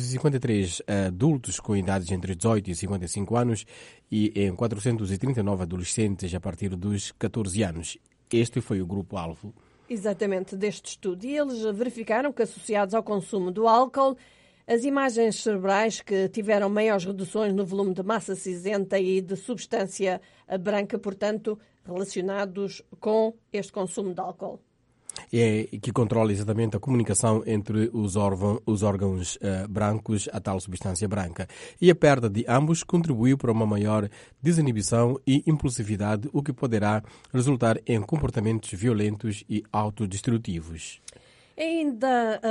853 adultos com idades entre 18 e 55 anos e em 439 adolescentes a partir dos 14 anos. Este foi o grupo-alvo. Exatamente, deste estudo. E eles verificaram que, associados ao consumo do álcool, as imagens cerebrais que tiveram maiores reduções no volume de massa cinzenta e de substância branca, portanto, relacionados com este consumo de álcool. É que controla exatamente a comunicação entre os órgãos brancos, a tal substância branca. E a perda de ambos contribuiu para uma maior desinibição e impulsividade, o que poderá resultar em comportamentos violentos e autodestrutivos. Ainda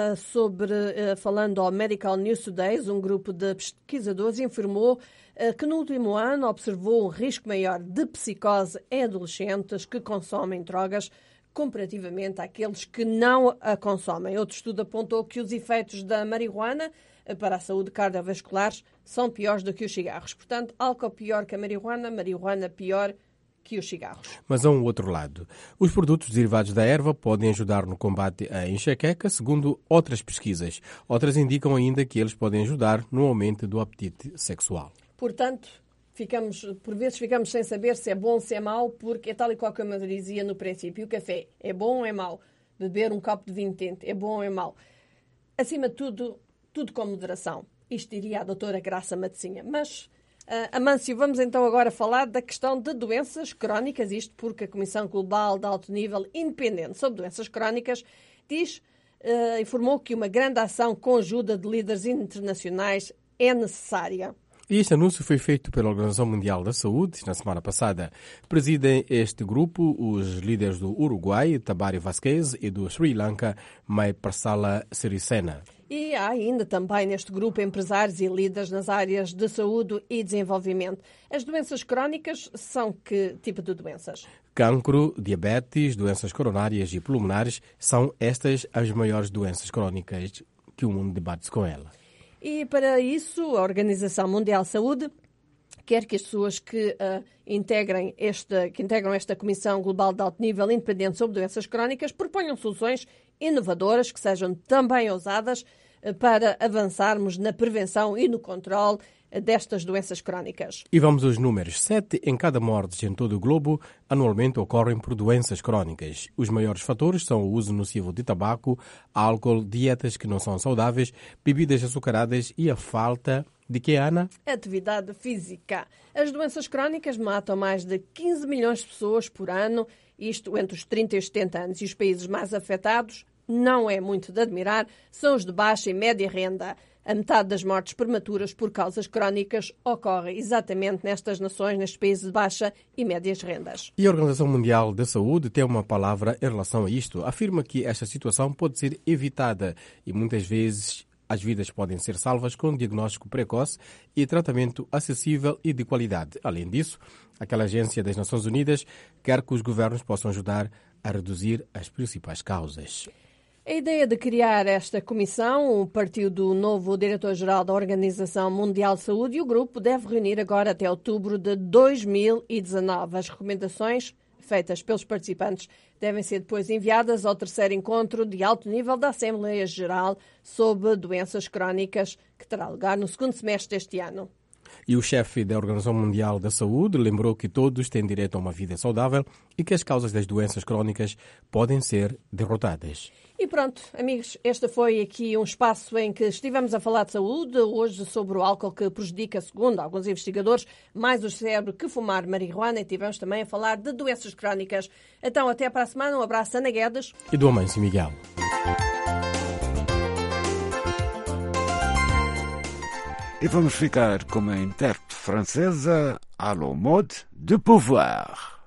falando ao Medical News Today, um grupo de pesquisadores informou que no último ano observou um risco maior de psicose em adolescentes que consomem drogas comparativamente àqueles que não a consomem. Outro estudo apontou que os efeitos da marihuana para a saúde cardiovascular são piores do que os cigarros. Portanto, álcool pior que a marihuana, marihuana pior que os cigarros. Mas há um outro lado. Os produtos derivados da erva podem ajudar no combate à enxaqueca, segundo outras pesquisas. Outras indicam ainda que eles podem ajudar no aumento do apetite sexual. Portanto, por vezes ficamos sem saber se é bom ou se é mau, porque é tal e qual como eu dizia no princípio. O café é bom ou é mau? Beber um copo de vinho tinto é bom ou é mau? Acima de tudo, tudo com moderação. Isto diria a doutora Graça Matezinha. Mas, Amâncio, vamos então agora falar da questão de doenças crónicas, isto porque a Comissão Global de Alto Nível Independente sobre Doenças Crónicas informou que uma grande ação com a ajuda de líderes internacionais é necessária. E este anúncio foi feito pela Organização Mundial da Saúde na semana passada. Presidem este grupo os líderes do Uruguai, Tabari Vazquez, e do Sri Lanka, Maipasala Sirisena. E há ainda também neste grupo empresários e líderes nas áreas de saúde e desenvolvimento. As doenças crónicas são que tipo de doenças? Cancro, diabetes, doenças coronárias e pulmonares são estas as maiores doenças crónicas que o mundo debate com ela. E para isso, a Organização Mundial de Saúde quer que as pessoas que integram esta Comissão Global de Alto Nível Independente sobre Doenças Crónicas proponham soluções inovadoras que sejam também ousadas para avançarmos na prevenção e no controle destas doenças crónicas. E vamos aos números. 7 em cada morte em todo o globo anualmente ocorrem por doenças crónicas. Os maiores fatores são o uso nocivo de tabaco, álcool, dietas que não são saudáveis, bebidas açucaradas e a falta De que, Ana? Atividade física. As doenças crónicas matam mais de 15 milhões de pessoas por ano, isto entre os 30 e os 70 anos. E os países mais afetados, não é muito de admirar, são os de baixa e média renda. A metade das mortes prematuras por causas crónicas ocorre exatamente nestas nações, nestes países de baixa e médias rendas. E a Organização Mundial da Saúde tem uma palavra em relação a isto. Afirma que esta situação pode ser evitada e muitas vezes as vidas podem ser salvas com diagnóstico precoce e tratamento acessível e de qualidade. Além disso, aquela agência das Nações Unidas quer que os governos possam ajudar a reduzir as principais causas. A ideia de criar esta comissão partiu do novo diretor-geral da Organização Mundial de Saúde e o grupo deve reunir agora até outubro de 2019. As recomendações feitas pelos participantes devem ser depois enviadas ao terceiro encontro de alto nível da Assembleia Geral sobre Doenças Crónicas, que terá lugar no segundo semestre deste ano. E o chefe da Organização Mundial da Saúde lembrou que todos têm direito a uma vida saudável e que as causas das doenças crónicas podem ser derrotadas. E pronto, amigos, este foi aqui um espaço em que estivemos a falar de saúde, hoje sobre o álcool que prejudica, segundo alguns investigadores, mais o cérebro que fumar marihuana, e tivemos também a falar de doenças crónicas. Então, até para a semana, um abraço Ana Guedes e do Amâncio Miguel. E vamos ficar com uma intérprete francesa à la mode de pouvoir.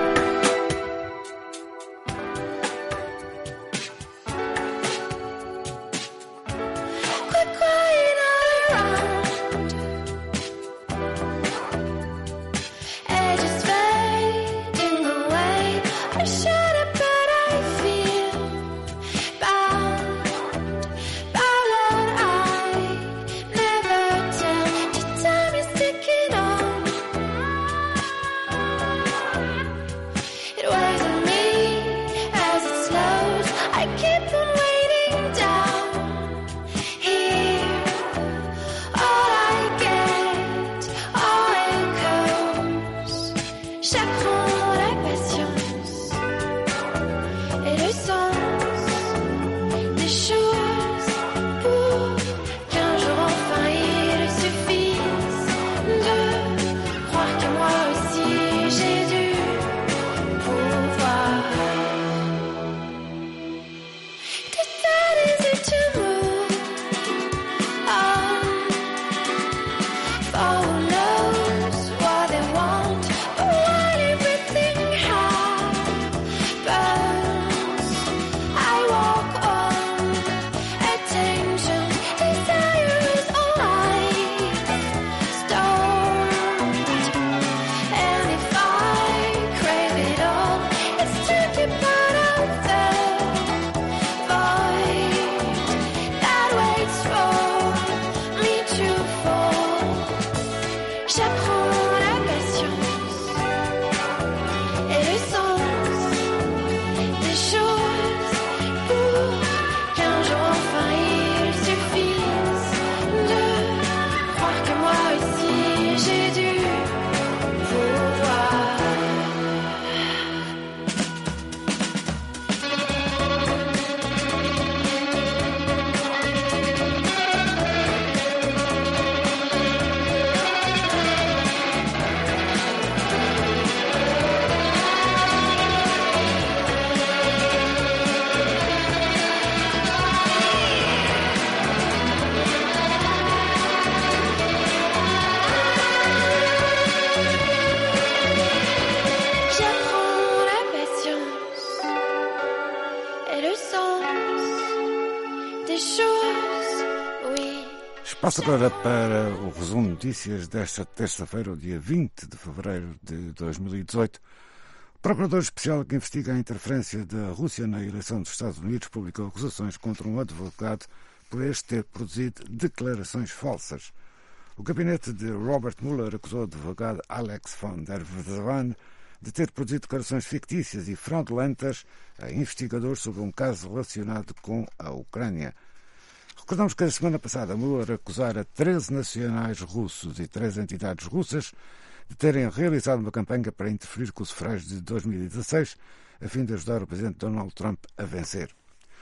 Passo agora para o resumo de notícias desta terça-feira, o dia 20 de fevereiro de 2018. O Procurador Especial que investiga a interferência da Rússia na eleição dos Estados Unidos publicou acusações contra um advogado por este ter produzido declarações falsas. O gabinete de Robert Mueller acusou o advogado Alex von der Zwan de ter produzido declarações fictícias e fraudulentas a investigadores sobre um caso relacionado com a Ucrânia. Recordamos que a semana passada Mueller acusara 13 nacionais russos e 3 entidades russas de terem realizado uma campanha para interferir com os sufrágios de 2016, a fim de ajudar o presidente Donald Trump a vencer.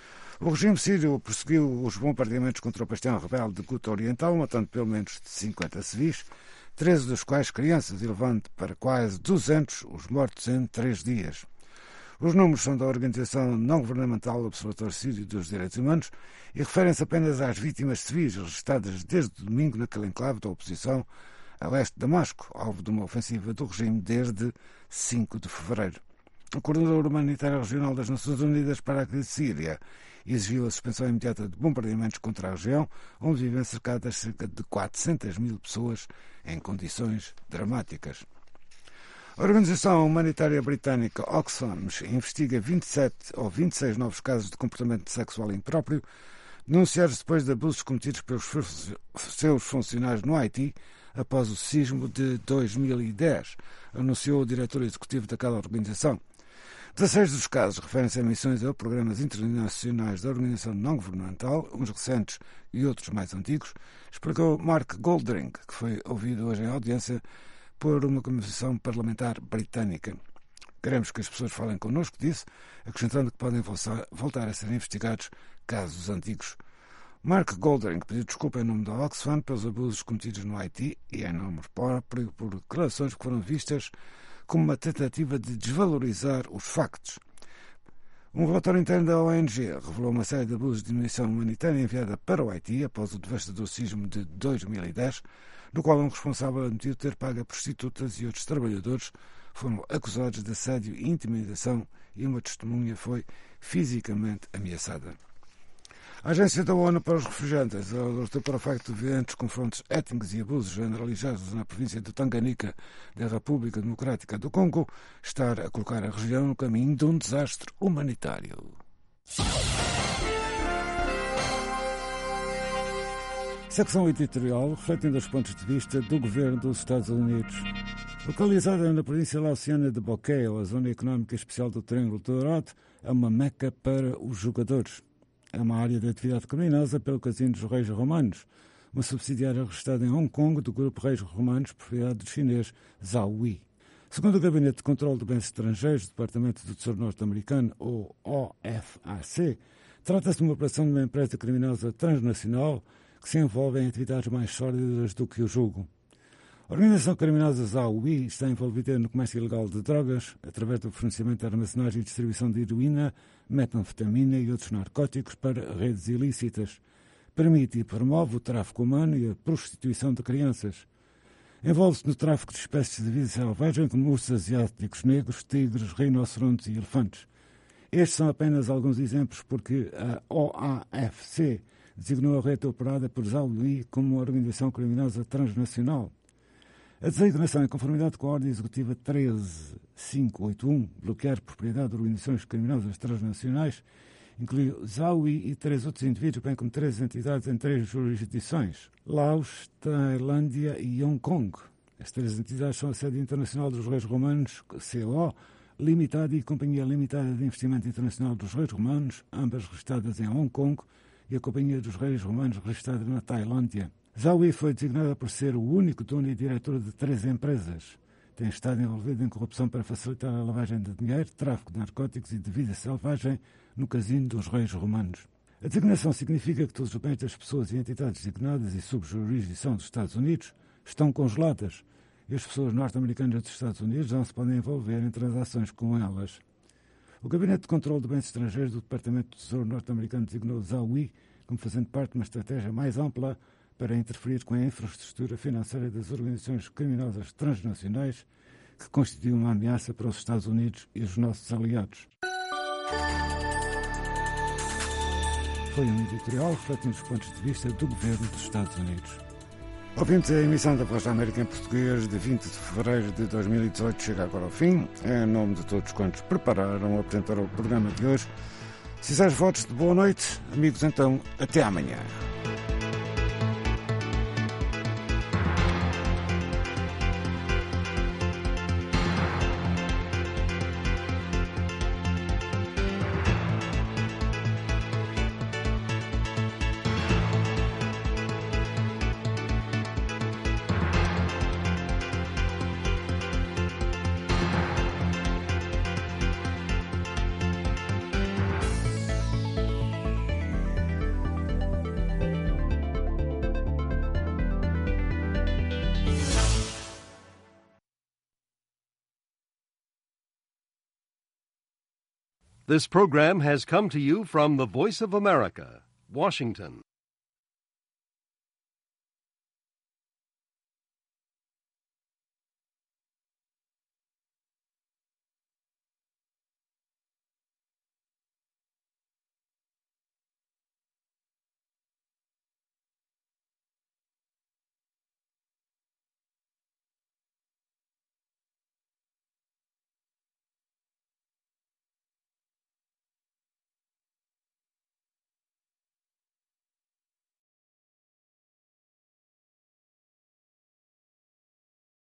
O regime sírio prosseguiu os bombardeamentos contra o bastião rebelde de Ghouta Oriental, matando pelo menos 50 civis, 13 dos quais crianças, e levando para quase 200 os mortos em 3 dias. Os números são da organização não-governamental Observatório Sírio dos Direitos Humanos e referem-se apenas às vítimas civis registradas desde domingo naquele enclave da oposição a leste de Damasco, alvo de uma ofensiva do regime desde 5 de fevereiro. O coordenador humanitário regional das Nações Unidas para a crise síria exigiu a suspensão imediata de bombardeamentos contra a região, onde vivem cercadas cerca de 400 mil pessoas em condições dramáticas. A organização humanitária britânica Oxfam investiga 27 ou 26 novos casos de comportamento sexual impróprio denunciados depois de abusos cometidos pelos seus funcionários no Haiti após o sismo de 2010, anunciou o diretor executivo daquela organização. 16 dos casos referem-se a missões ou programas internacionais da organização não-governamental, uns recentes e outros mais antigos, explicou Mark Goldring, que foi ouvido hoje em audiência por uma comissão parlamentar britânica. Queremos que as pessoas falem connosco, disse, acrescentando que podem voltar a ser investigados casos antigos. Mark Goldring pediu desculpa em nome da Oxfam pelos abusos cometidos no Haiti e em nome próprio por declarações que foram vistas como uma tentativa de desvalorizar os factos. Um relatório interno da ONG revelou uma série de abusos de missão humanitária enviada para o Haiti após o devastador sismo de 2010, no qual um responsável admitiu ter pago a prostitutas e outros trabalhadores foram acusados de assédio e intimidação e uma testemunha foi fisicamente ameaçada. A Agência da ONU para os Refugiados alertou para o facto de violentos confrontos étnicos e abusos generalizados na província de Tanganica, da República Democrática do Congo, estar a colocar a região no caminho de um desastre humanitário. Secção editorial refletindo os pontos de vista do governo dos Estados Unidos. Localizada na província laociana de Boqueio, a zona económica especial do Triângulo Dourado é uma meca para os jogadores. É uma área de atividade criminosa pelo Casino dos Reis Romanos, uma subsidiária registrada em Hong Kong do Grupo Reis Romanos, propriedade do chinês Zhaoui. Segundo o Gabinete de Controlo de Bens Estrangeiros do Departamento do Tesouro Norte-Americano, ou OFAC, trata-se de uma operação de uma empresa criminosa transnacional que se envolve em atividades mais sórdidas do que o julgo. A organização criminosa Zhaoui está envolvida no comércio ilegal de drogas, através do fornecimento, armazenagem e distribuição de heroína, metanfetamina e outros narcóticos para redes ilícitas. Permite e promove o tráfico humano e a prostituição de crianças. Envolve-se no tráfico de espécies de vida selvagem como ursos asiáticos negros, tigres, rinocerontes e elefantes. Estes são apenas alguns exemplos porque a OAFC designou a rede operada por Zhaoui como uma organização criminosa transnacional. A designação, em conformidade com a Ordem Executiva 13581, bloquear propriedade de organizações criminosas transnacionais, inclui Zhaoui e 3 outros indivíduos, bem como 3 entidades em 3 jurisdições: Laos, Tailândia e Hong Kong. As 3 entidades são a Sede Internacional dos Reis Romanos, CO, Limitada e Companhia Limitada de Investimento Internacional dos Reis Romanos, ambas registradas em Hong Kong, e a Companhia dos Reis Romanos, registrada na Tailândia. Zhaoui foi designada por ser o único dono e diretor de 3 empresas. Tem estado envolvido em corrupção para facilitar a lavagem de dinheiro, tráfico de narcóticos e de vida selvagem no Casino dos Reis Romanos. A designação significa que todos os bens das pessoas e entidades designadas e sob jurisdição dos Estados Unidos estão congeladas e as pessoas norte-americanas dos Estados Unidos não se podem envolver em transações com elas. O Gabinete de Controlo de Bens Estrangeiros do Departamento do Tesouro norte-americano designou Zhaoui como fazendo parte de uma estratégia mais ampla para interferir com a infraestrutura financeira das organizações criminosas transnacionais que constituem uma ameaça para os Estados Unidos e os nossos aliados. Foi um editorial refletindo os pontos de vista do governo dos Estados Unidos. Ouvintes, a emissão da Voz da América em português de 20 de fevereiro de 2018 chega agora ao fim. Em nome de todos quantos prepararam ou apresentaram o programa de hoje, sinceros votos de boa noite. Amigos, então, até amanhã. This program has come to you from the Voice of America, Washington.